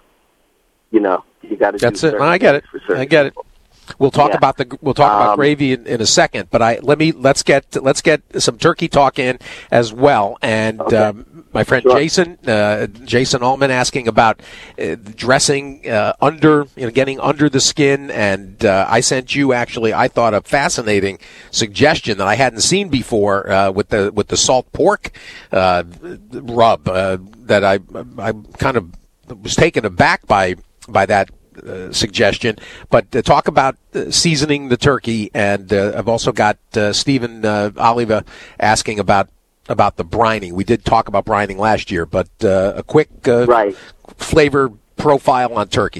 Speaker 11: you know, you got to do
Speaker 2: That's it.
Speaker 11: certain
Speaker 2: I get it.
Speaker 11: things for certain
Speaker 2: I get it.
Speaker 11: people.
Speaker 2: We'll talk
Speaker 11: Yeah.
Speaker 2: about the we'll talk about
Speaker 11: Um,
Speaker 2: gravy in, in a second, but I let me let's get let's get some turkey talk in as well. And
Speaker 11: Okay.
Speaker 2: um, my friend
Speaker 11: Sure.
Speaker 2: Jason uh, Jason Allman asking about uh, dressing uh, under you know getting under the skin, and uh, I sent you actually I thought a fascinating suggestion that I hadn't seen before uh, with the with the salt pork uh, rub uh, that I I kind of was taken aback by by that. Uh, suggestion, but uh, talk about uh, seasoning the turkey, and uh, I've also got uh, Stephen uh, Oliva asking about about the brining. We did talk about brining last year, but uh, a quick uh,
Speaker 11: right.
Speaker 2: flavor profile on turkey.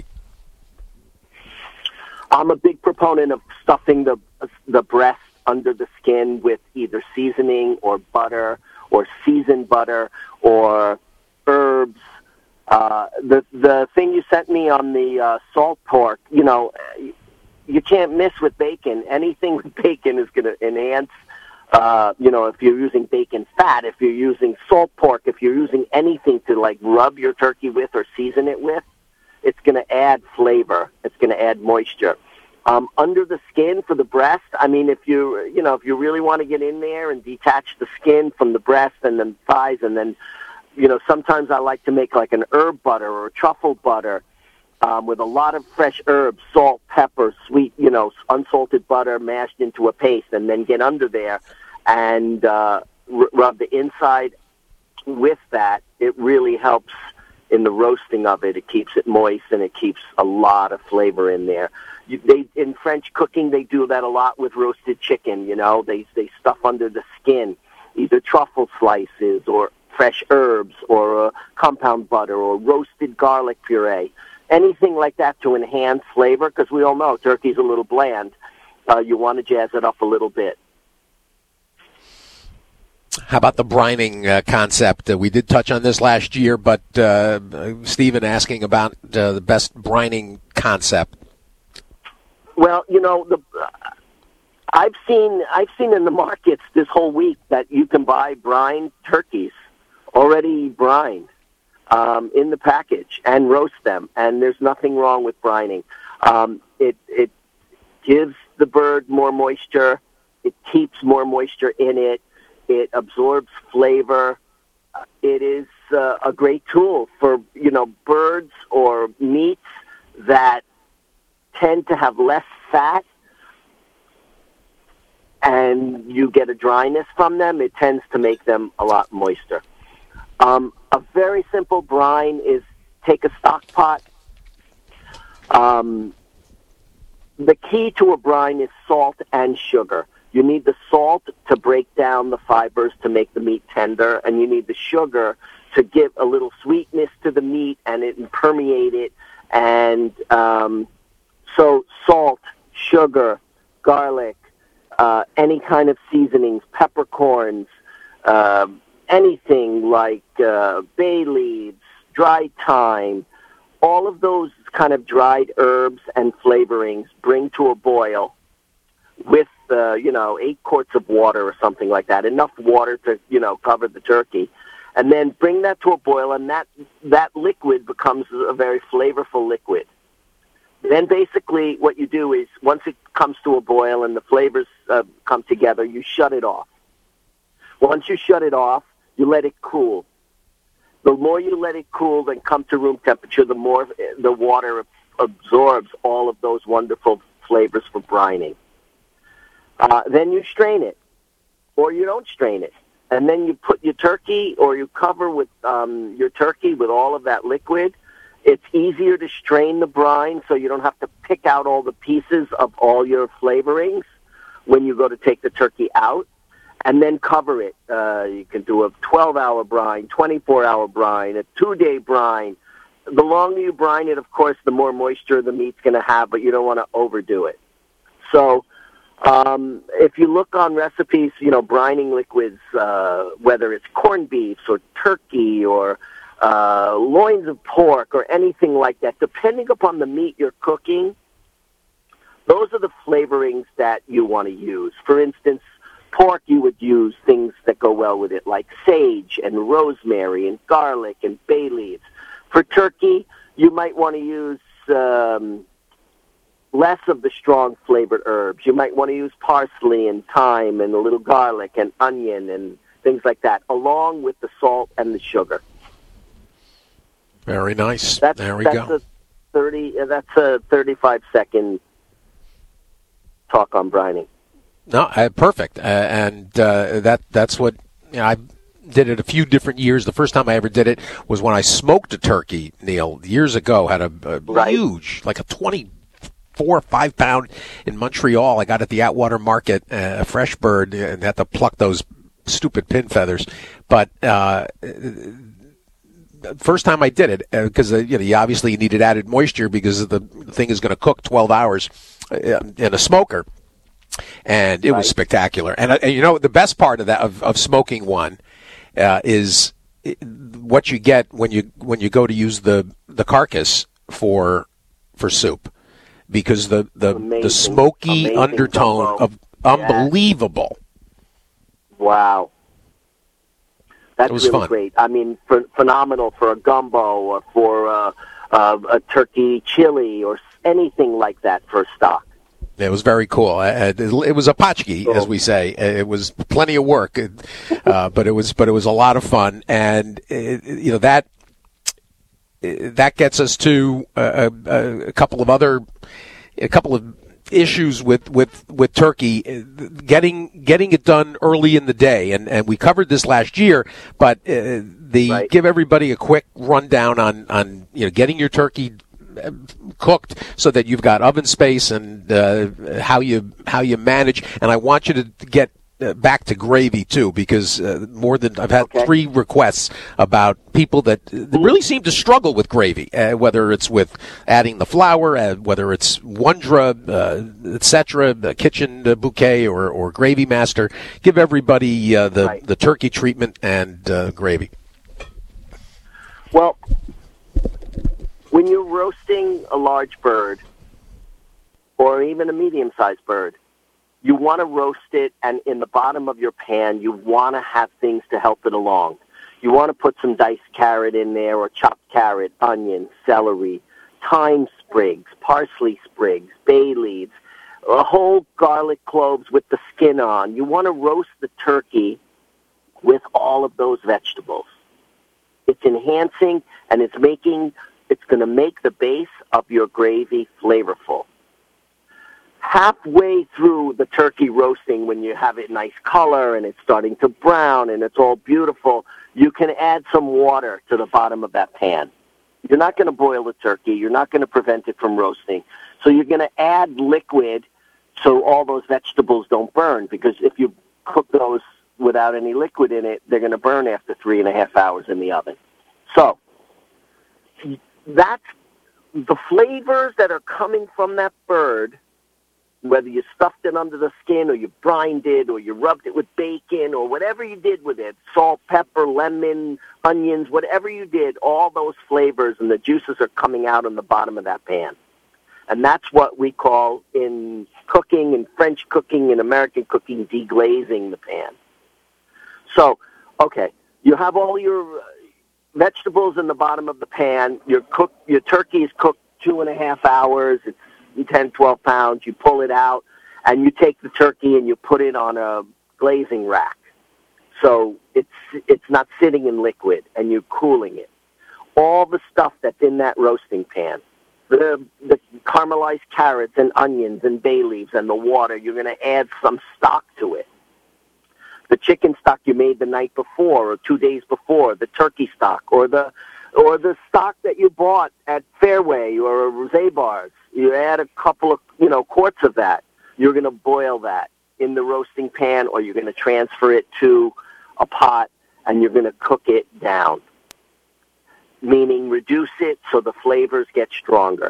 Speaker 11: I'm a big proponent of stuffing the the breast under the skin with either seasoning or butter or seasoned butter or herbs. Uh, the the thing you sent me on the uh, salt pork, you know, you can't miss with bacon. Anything with bacon is going to enhance, uh, you know, if you're using bacon fat, if you're using salt pork, if you're using anything to, like, rub your turkey with or season it with, it's going to add flavor. It's going to add moisture. Um, under the skin for the breast, I mean, if you, you know, if you really want to get in there and detach the skin from the breast and then thighs, and then, you know, sometimes I like to make like an herb butter or a truffle butter um, with a lot of fresh herbs, salt, pepper, sweet, you know, unsalted butter mashed into a paste, and then get under there and uh, r- rub the inside with that. It really helps in the roasting of it. It keeps it moist, and it keeps a lot of flavor in there. You, they in French cooking, they do that a lot with roasted chicken. You know, they they stuff under the skin either truffle slices or fresh herbs or uh, compound butter or roasted garlic puree, anything like that to enhance flavor. Because we all know turkey's a little bland. Uh, you want to jazz it up a little bit.
Speaker 2: How about the brining uh, concept? Uh, we did touch on this last year, but uh, Stephen asking about uh, the best brining concept.
Speaker 11: Well, you know, the uh, I've seen I've seen in the markets this whole week that you can buy brined turkeys already brined um, in the package and roast them, and there's nothing wrong with brining. Um, it it gives the bird more moisture. It keeps more moisture in it. It absorbs flavor. It is uh, a great tool for, you know, birds or meats that tend to have less fat and you get a dryness from them. It tends to make them a lot moister. Um, a very simple brine is take a stock pot. Um, the key to a brine is salt and sugar. You need the salt to break down the fibers to make the meat tender, and you need the sugar to give a little sweetness to the meat and it permeate it. And um, so salt, sugar, garlic, uh, any kind of seasonings, peppercorns, uh, anything like uh, bay leaves, dried thyme, all of those kind of dried herbs and flavorings bring to a boil with, uh, you know, eight quarts of water or something like that, enough water to, you know, cover the turkey. And then bring that to a boil, and that that liquid becomes a very flavorful liquid. Then basically what you do is once it comes to a boil and the flavors uh, come together, you shut it off. Once you shut it off, you let it cool. The more you let it cool and come to room temperature, the more the water absorbs all of those wonderful flavors for brining. Uh, then you strain it, or you don't strain it. And then you put your turkey, or you cover with um, your turkey with all of that liquid. It's easier to strain the brine so you don't have to pick out all the pieces of all your flavorings when you go to take the turkey out. And then cover it. Uh, you can do a twelve-hour brine, twenty-four hour brine, a two-day brine. The longer you brine it, of course, the more moisture the meat's going to have, but you don't want to overdo it. So um, if you look on recipes, you know, brining liquids, uh, whether it's corned beefs or turkey or uh, loins of pork or anything like that, depending upon the meat you're cooking, those are the flavorings that you want to use. For instance, pork, you would use things that go well with it, like sage and rosemary and garlic and bay leaves. For turkey, you might want to use um, less of the strong flavored herbs. You might want to use parsley and thyme and a little garlic and onion and things like that, along with the salt and the sugar.
Speaker 2: Very nice.
Speaker 11: That's,
Speaker 2: there we
Speaker 11: that's
Speaker 2: go.
Speaker 11: A thirty. Uh, that's a thirty-five second talk on brining.
Speaker 2: No, uh, perfect, uh, and uh, that that's what you know, I did it a few different years. The first time I ever did it was when I smoked a turkey, Neil, years ago. Had a, a
Speaker 11: right.
Speaker 2: huge, like a twenty-four, five pound in Montreal. I got at the Atwater Market, uh, a fresh bird, and had to pluck those stupid pin feathers. But uh, first time I did it, because uh, you know, you obviously needed added moisture because the thing is going to cook twelve hours in a smoker. And it right. was spectacular. And, uh, and you know, the best part of that of, of smoking one uh, is it, what you get when you when you go to use the, the carcass for for soup, because the the, the smoky Amazing undertone gumbo. of unbelievable.
Speaker 11: Yeah. Wow, that's
Speaker 2: was
Speaker 11: really
Speaker 2: fun.
Speaker 11: great. I mean, for, phenomenal for a gumbo or for uh, uh, a turkey chili or anything like that for a stock.
Speaker 2: It was very cool. It was a potchki, as we say. It was plenty of work, uh, but it was but it was a lot of fun, and it, you know that that gets us to a, a, a couple of other a couple of issues with, with, with turkey, getting getting it done early in the day, and, and we covered this last year. But uh, the right. give everybody a quick rundown on, on you know getting your turkey cooked so that you've got oven space and uh, how you how you manage. And I want you to get uh, back to gravy too, because uh, more than I've had okay. three requests about people that really seem to struggle with gravy, uh, whether it's with adding the flour, uh, whether it's Wondra, uh, et cetera, the Kitchen Bouquet or, or Gravy Master. Give everybody uh, the right. the turkey treatment and uh, gravy.
Speaker 11: Well, when you're roasting a large bird or even a medium-sized bird, you want to roast it, and in the bottom of your pan, you want to have things to help it along. You want to put some diced carrot in there, or chopped carrot, onion, celery, thyme sprigs, parsley sprigs, bay leaves, a whole garlic cloves with the skin on. You want to roast the turkey with all of those vegetables. It's enhancing, and it's making... It's going to make the base of your gravy flavorful. Halfway through the turkey roasting, when you have it nice color and it's starting to brown and it's all beautiful, you can add some water to the bottom of that pan. You're not going to boil the turkey. You're not going to prevent it from roasting. So you're going to add liquid so all those vegetables don't burn, because if you cook those without any liquid in it, they're going to burn after three and a half hours in the oven. So that's the flavors that are coming from that bird, whether you stuffed it under the skin or you brined it or you rubbed it with bacon or whatever you did with it, salt, pepper, lemon, onions, whatever you did, all those flavors and the juices are coming out on the bottom of that pan. And that's what we call in cooking, in French cooking, in American cooking, deglazing the pan. So, okay, you have all your vegetables in the bottom of the pan. Your cook, your turkey is cooked two and a half hours. It's ten, twelve pounds. You pull it out, and you take the turkey and you put it on a glazing rack. So it's it's not sitting in liquid, and you're cooling it. All the stuff that's in that roasting pan, the the caramelized carrots and onions and bay leaves and the water, you're going to add some stock to it. The chicken stock you made the night before or two days before, the turkey stock, or the or the stock that you bought at Fairway or Zabar's. You add a couple of, you know, quarts of that. You're going to boil that in the roasting pan, or you're going to transfer it to a pot, and you're going to cook it down, meaning reduce it so the flavors get stronger.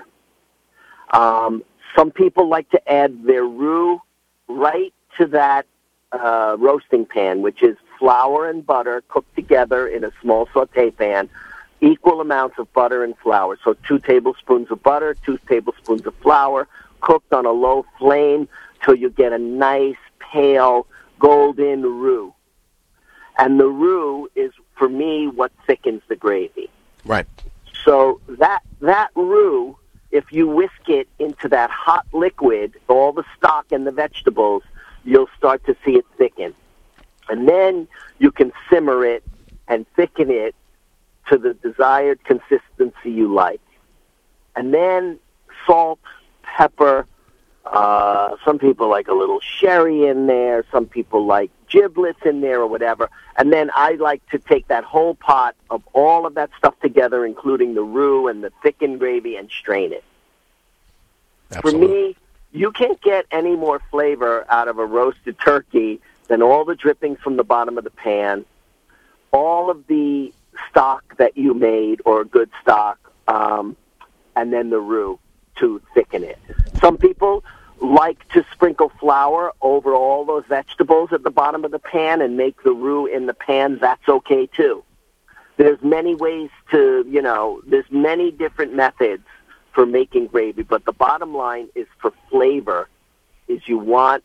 Speaker 11: Um, some people like to add their roux right to that Uh, roasting pan, which is flour and butter cooked together in a small saute pan, equal amounts of butter and flour. So two tablespoons of butter, two tablespoons of flour, cooked on a low flame till you get a nice, pale, golden roux. And the roux is, for me, what thickens the gravy.
Speaker 2: Right.
Speaker 11: So that that roux, if you whisk it into that hot liquid, all the stock and the vegetables, you'll start to see it thicken. And then you can simmer it and thicken it to the desired consistency you like. And then salt, pepper, uh, some people like a little sherry in there, some people like giblets in there or whatever. And then I like to take that whole pot of all of that stuff together, including the roux and the thickened gravy, and strain it.
Speaker 2: Absolutely.
Speaker 11: For me, you can't get any more flavor out of a roasted turkey than all the drippings from the bottom of the pan, all of the stock that you made, or good stock, um, and then the roux to thicken it. Some people like to sprinkle flour over all those vegetables at the bottom of the pan and make the roux in the pan. That's okay, too. There's many ways to, you know, there's many different methods for making gravy, but the bottom line is, for flavor, is you want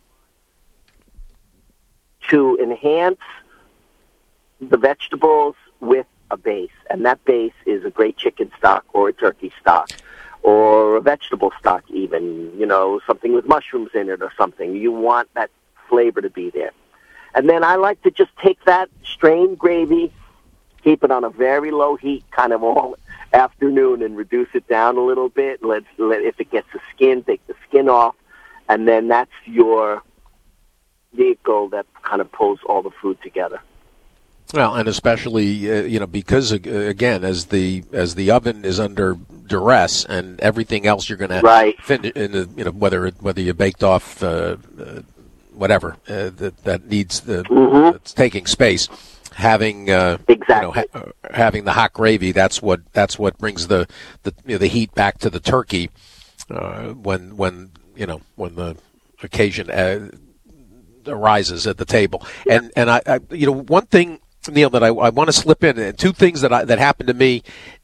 Speaker 11: to enhance the vegetables with a base, and that base is a great chicken stock or a turkey stock or a vegetable stock even, you know, something with mushrooms in it or something. You want that flavor to be there. And then I like to just take that strained gravy, keep it on a very low heat kind of all afternoon and reduce it down a little bit. Let, let if it gets the skin, take the skin off, and then that's your vehicle that kind of pulls all the food together.
Speaker 2: Well, and especially uh, you know because uh, again, as the as the oven is under duress and everything else you're going
Speaker 11: right.
Speaker 2: to finish in the, you know whether whether you baked off uh, uh, whatever uh, that that needs the
Speaker 11: mm-hmm.
Speaker 2: that's taking space. Having uh,
Speaker 11: exactly.
Speaker 2: you know, ha- having the hot gravy, that's what that's what brings the the, you know, the heat back to the turkey uh, when when you know when the occasion uh, arises at the table.
Speaker 11: Yeah.
Speaker 2: And and I, I you know one thing, Neil, that I, I want to slip in, and two things that I, that happened to me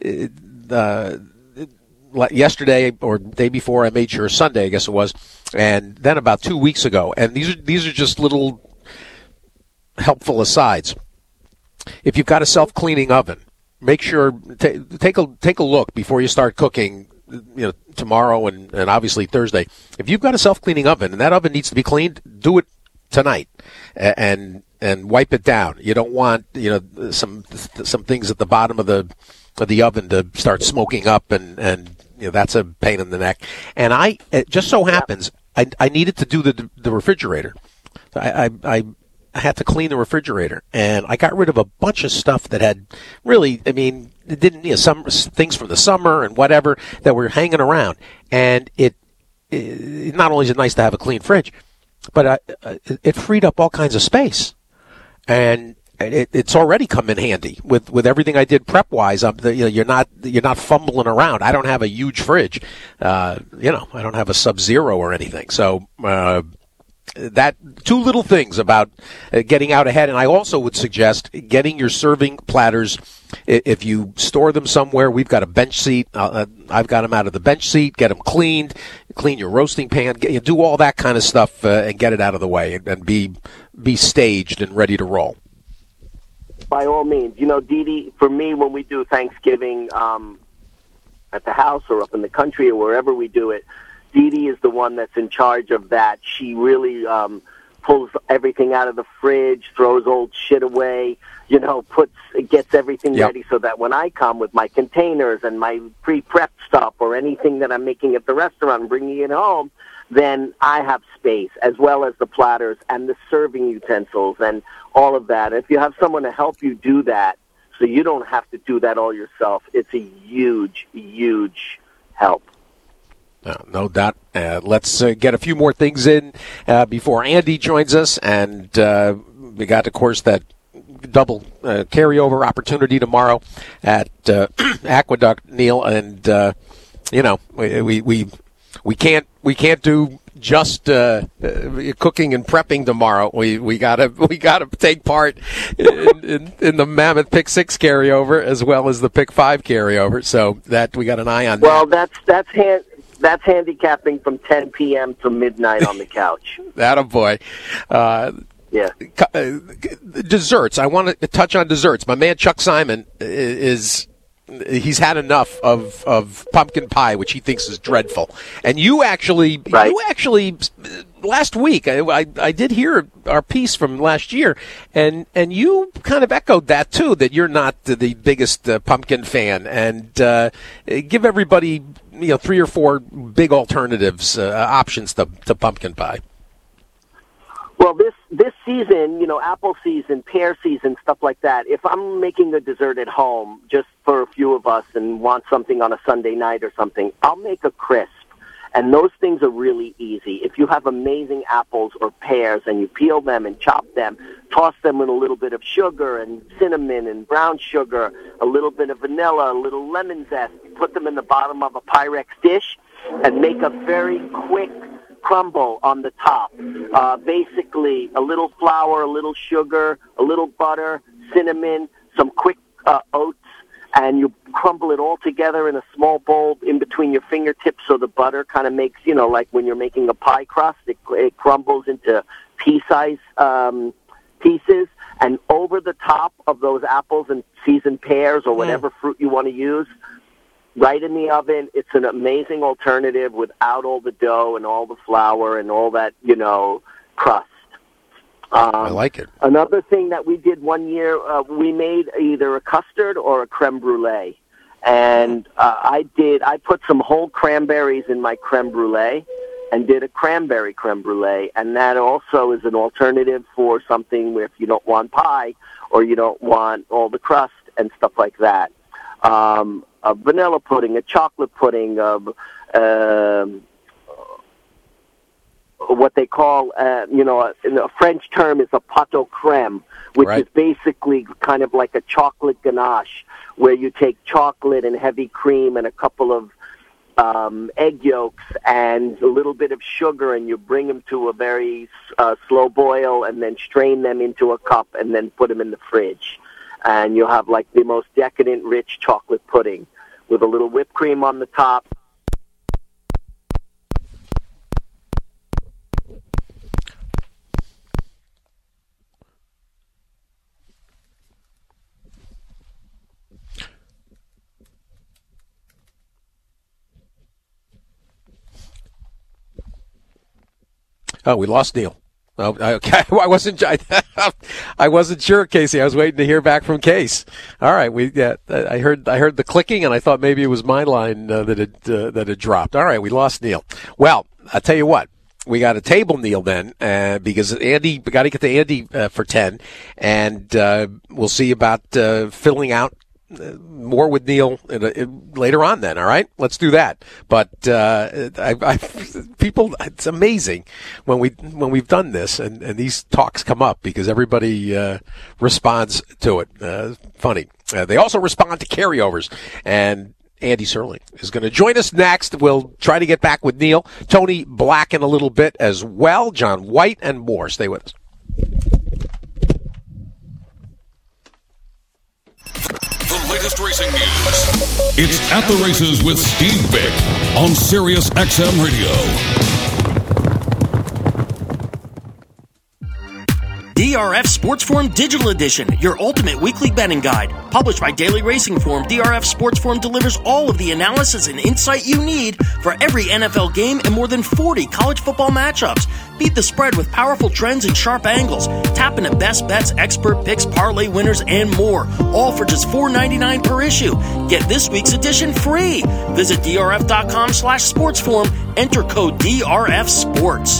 Speaker 2: uh, yesterday or day before. I made sure Sunday, I guess it was, and then about two weeks ago. And these are these are just little helpful asides. If you've got a self-cleaning oven, make sure t- take a take a look before you start cooking. You know, tomorrow and, and obviously Thursday. If you've got a self-cleaning oven and that oven needs to be cleaned, do it tonight and and wipe it down. You don't want you know some some things at the bottom of the of the oven to start smoking up, and and you know that's a pain in the neck. And I it just so happens I I needed to do the the refrigerator. I I. I I had to clean the refrigerator, and I got rid of a bunch of stuff that had really, I mean, it didn't, you know, some things from the summer and whatever that were hanging around. And it, it not only is it nice to have a clean fridge, but I, it freed up all kinds of space. And it, it's already come in handy with, with everything I did prep wise. I'm, you know, you're not you're not fumbling around. I don't have a huge fridge, uh, you know. I don't have a Sub-Zero or anything, so. Uh, That two little things about uh, getting out ahead, and I also would suggest getting your serving platters. If you store them somewhere, we've got a bench seat. Uh, I've got them out of the bench seat. Get them cleaned, clean your roasting pan, get, you do all that kind of stuff, uh, and get it out of the way, and, and be be staged and ready to roll.
Speaker 11: By all means, you know, Dee Dee, for me, when we do Thanksgiving um, at the house or up in the country or wherever we do it. Dee Dee is the one that's in charge of that. She really um, pulls everything out of the fridge, throws old shit away, you know, puts gets everything
Speaker 2: yep.
Speaker 11: ready so that when I come with my containers and my pre-prepped stuff or anything that I'm making at the restaurant and bringing it home, then I have space, as well as the platters and the serving utensils and all of that. If you have someone to help you do that so you don't have to do that all yourself, it's a huge, huge help.
Speaker 2: Uh, no doubt. Uh, let's uh, get a few more things in uh, before Andy joins us. And uh, we got, of course, that double uh, carryover opportunity tomorrow at uh, Aqueduct, Neil. And, uh, you know, we, we we we can't we can't do just uh, uh, cooking and prepping tomorrow. We we gotta we gotta take part in, in, in the Mammoth Pick Six carryover as well as the Pick Five carryover. So that we got an eye on.
Speaker 11: Well,
Speaker 2: that.
Speaker 11: that's that's hand. That's handicapping from ten p.m. to midnight on the couch.
Speaker 2: Attaboy. Uh,
Speaker 11: yeah.
Speaker 2: Uh, desserts. I want to touch on desserts. My man Chuck Simon is, he's had enough of, of pumpkin pie, which he thinks is dreadful. And you actually,
Speaker 11: right.
Speaker 2: you actually, last week, I, I, I did hear our piece from last year, and, and you kind of echoed that too, that you're not the, the biggest uh, pumpkin fan. And uh, give everybody, you know, three or four big alternatives, uh, options to, to pumpkin pie.
Speaker 11: Well, this this season, you know, apple season, pear season, stuff like that, if I'm making a dessert at home just for a few of us and want something on a Sunday night or something, I'll make a crisp. And those things are really easy. If you have amazing apples or pears and you peel them and chop them, toss them with a little bit of sugar and cinnamon and brown sugar, a little bit of vanilla, a little lemon zest, put them in the bottom of a Pyrex dish and make a very quick crumble on the top. Uh, basically, a little flour, a little sugar, a little butter, cinnamon, some quick uh, oats, and you crumble it all together in a small bowl in between your fingertips so the butter kind of makes, you know, like when you're making a pie crust, it, it crumbles into pea-size um, pieces. And over the top of those apples and seasoned pears or whatever mm. fruit you want to use, right in the oven. It's an amazing alternative without all the dough and all the flour and all that, you know, crust. Um,
Speaker 2: I like it.
Speaker 11: Another thing that we did one year, uh, we made either a custard or a creme brulee. And uh, I did, I put some whole cranberries in my creme brulee and did a cranberry creme brulee. And that also is an alternative for something if you don't want pie or you don't want all the crust and stuff like that. Um, a vanilla pudding, a chocolate pudding, of um, what they call, uh, you know, a, a French term is a pâte au crème, which
Speaker 2: right.
Speaker 11: is basically kind of like a chocolate ganache, where you take chocolate and heavy cream and a couple of um, egg yolks and a little bit of sugar, and you bring them to a very uh, slow boil and then strain them into a cup and then put them in the fridge. And you'll have like the most decadent, rich chocolate pudding with a little whipped cream on the top.
Speaker 2: Oh, we lost Neil. Oh, okay. I wasn't. I, I wasn't sure, Casey. I was waiting to hear back from Case. All right, we. Yeah, I heard. I heard the clicking, and I thought maybe it was my line uh, that had uh, that had dropped. All right, we lost Neil. Well, I'll tell you what. We got a table, Neil, then, uh, because Andy. We got to get to Andy uh, for ten, and uh, we'll see about uh, filling out. Uh, more with Neil in a, in, later on then, all right? Let's do that. But uh, I, I, people, it's amazing when, we, when we've done this and, and these talks come up because everybody uh, responds to it. Uh, funny. Uh, they also respond to carryovers. And Andy Serling is going to join us next. We'll try to get back with Neil, Tony Black in a little bit as well, John White, and more. Stay with us.
Speaker 1: The latest racing news. It's At the Races with Steve Vick on Sirius X M Radio.
Speaker 3: D R F Sports Forum Digital Edition, your ultimate weekly betting guide. Published by Daily Racing Form, D R F Sports Forum delivers all of the analysis and insight you need for every N F L game and more than forty college football matchups. Beat the spread with powerful trends and sharp angles. Tap into best bets, expert picks, parlay winners, and more. All for just four dollars and ninety-nine cents per issue. Get this week's edition free. Visit drf.com slash sportsforum. Enter code D R F Sports.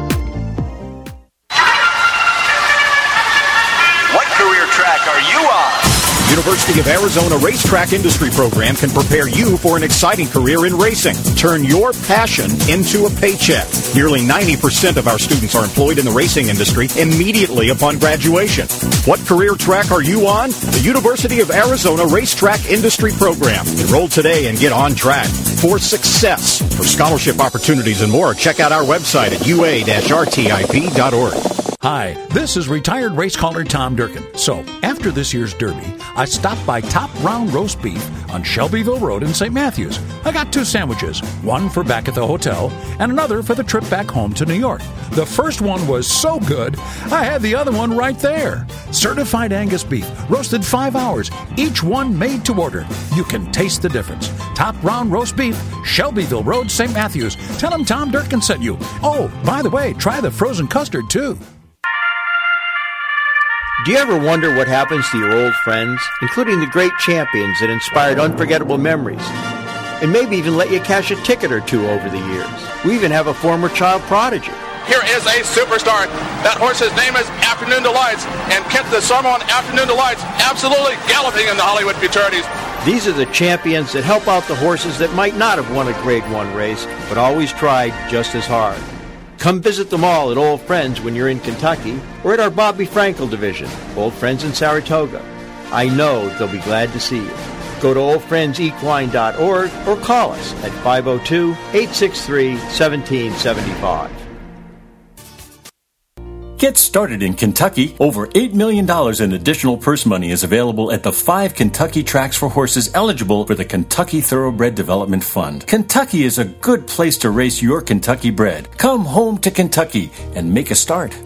Speaker 4: What career track are you on? University of Arizona Racetrack Industry Program can prepare you for an exciting career in racing. Turn your passion into a paycheck. Nearly ninety percent of our students are employed in the racing industry immediately upon graduation. What career track are you on? The University of Arizona Racetrack Industry Program. Enroll today and get on track for success. For scholarship opportunities and more, check out our website at u a dash r t i p dot org.
Speaker 5: Hi, this is retired race caller Tom Durkin. So, after this year's Derby, I stopped by Top Round Roast Beef on Shelbyville Road in Saint Matthews. I got two sandwiches, one for back at the hotel and another for the trip back home to New York. The first one was so good, I had the other one right there. Certified Angus beef, roasted five hours, each one made to order. You can taste the difference. Top Round Roast Beef, Shelbyville Road, Saint Matthews. Tell them Tom Durkin sent you. Oh, by the way, try the frozen custard too.
Speaker 6: Do you ever wonder what happens to your old friends, including the great champions that inspired unforgettable memories, and maybe even let you cash a ticket or two over the years? We even have a former child prodigy.
Speaker 7: Here is a superstar. That horse's name is Afternoon Delights, and kept the summer on Afternoon Delights absolutely galloping in the Hollywood Futurities.
Speaker 6: These are the champions that help out the horses that might not have won a Grade One race, but always tried just as hard. Come visit them all at Old Friends when you're in Kentucky, or at our Bobby Frankel division, Old Friends in Saratoga. I know they'll be glad to see you. Go to old friends equine dot org or call us at five oh two, eight six three, one seven seven five.
Speaker 8: Get started in Kentucky. Over eight million dollars in additional purse money is available at the five Kentucky tracks for horses eligible for the Kentucky Thoroughbred Development Fund. Kentucky is a good place to race your Kentucky bred. Come home to Kentucky and make a start.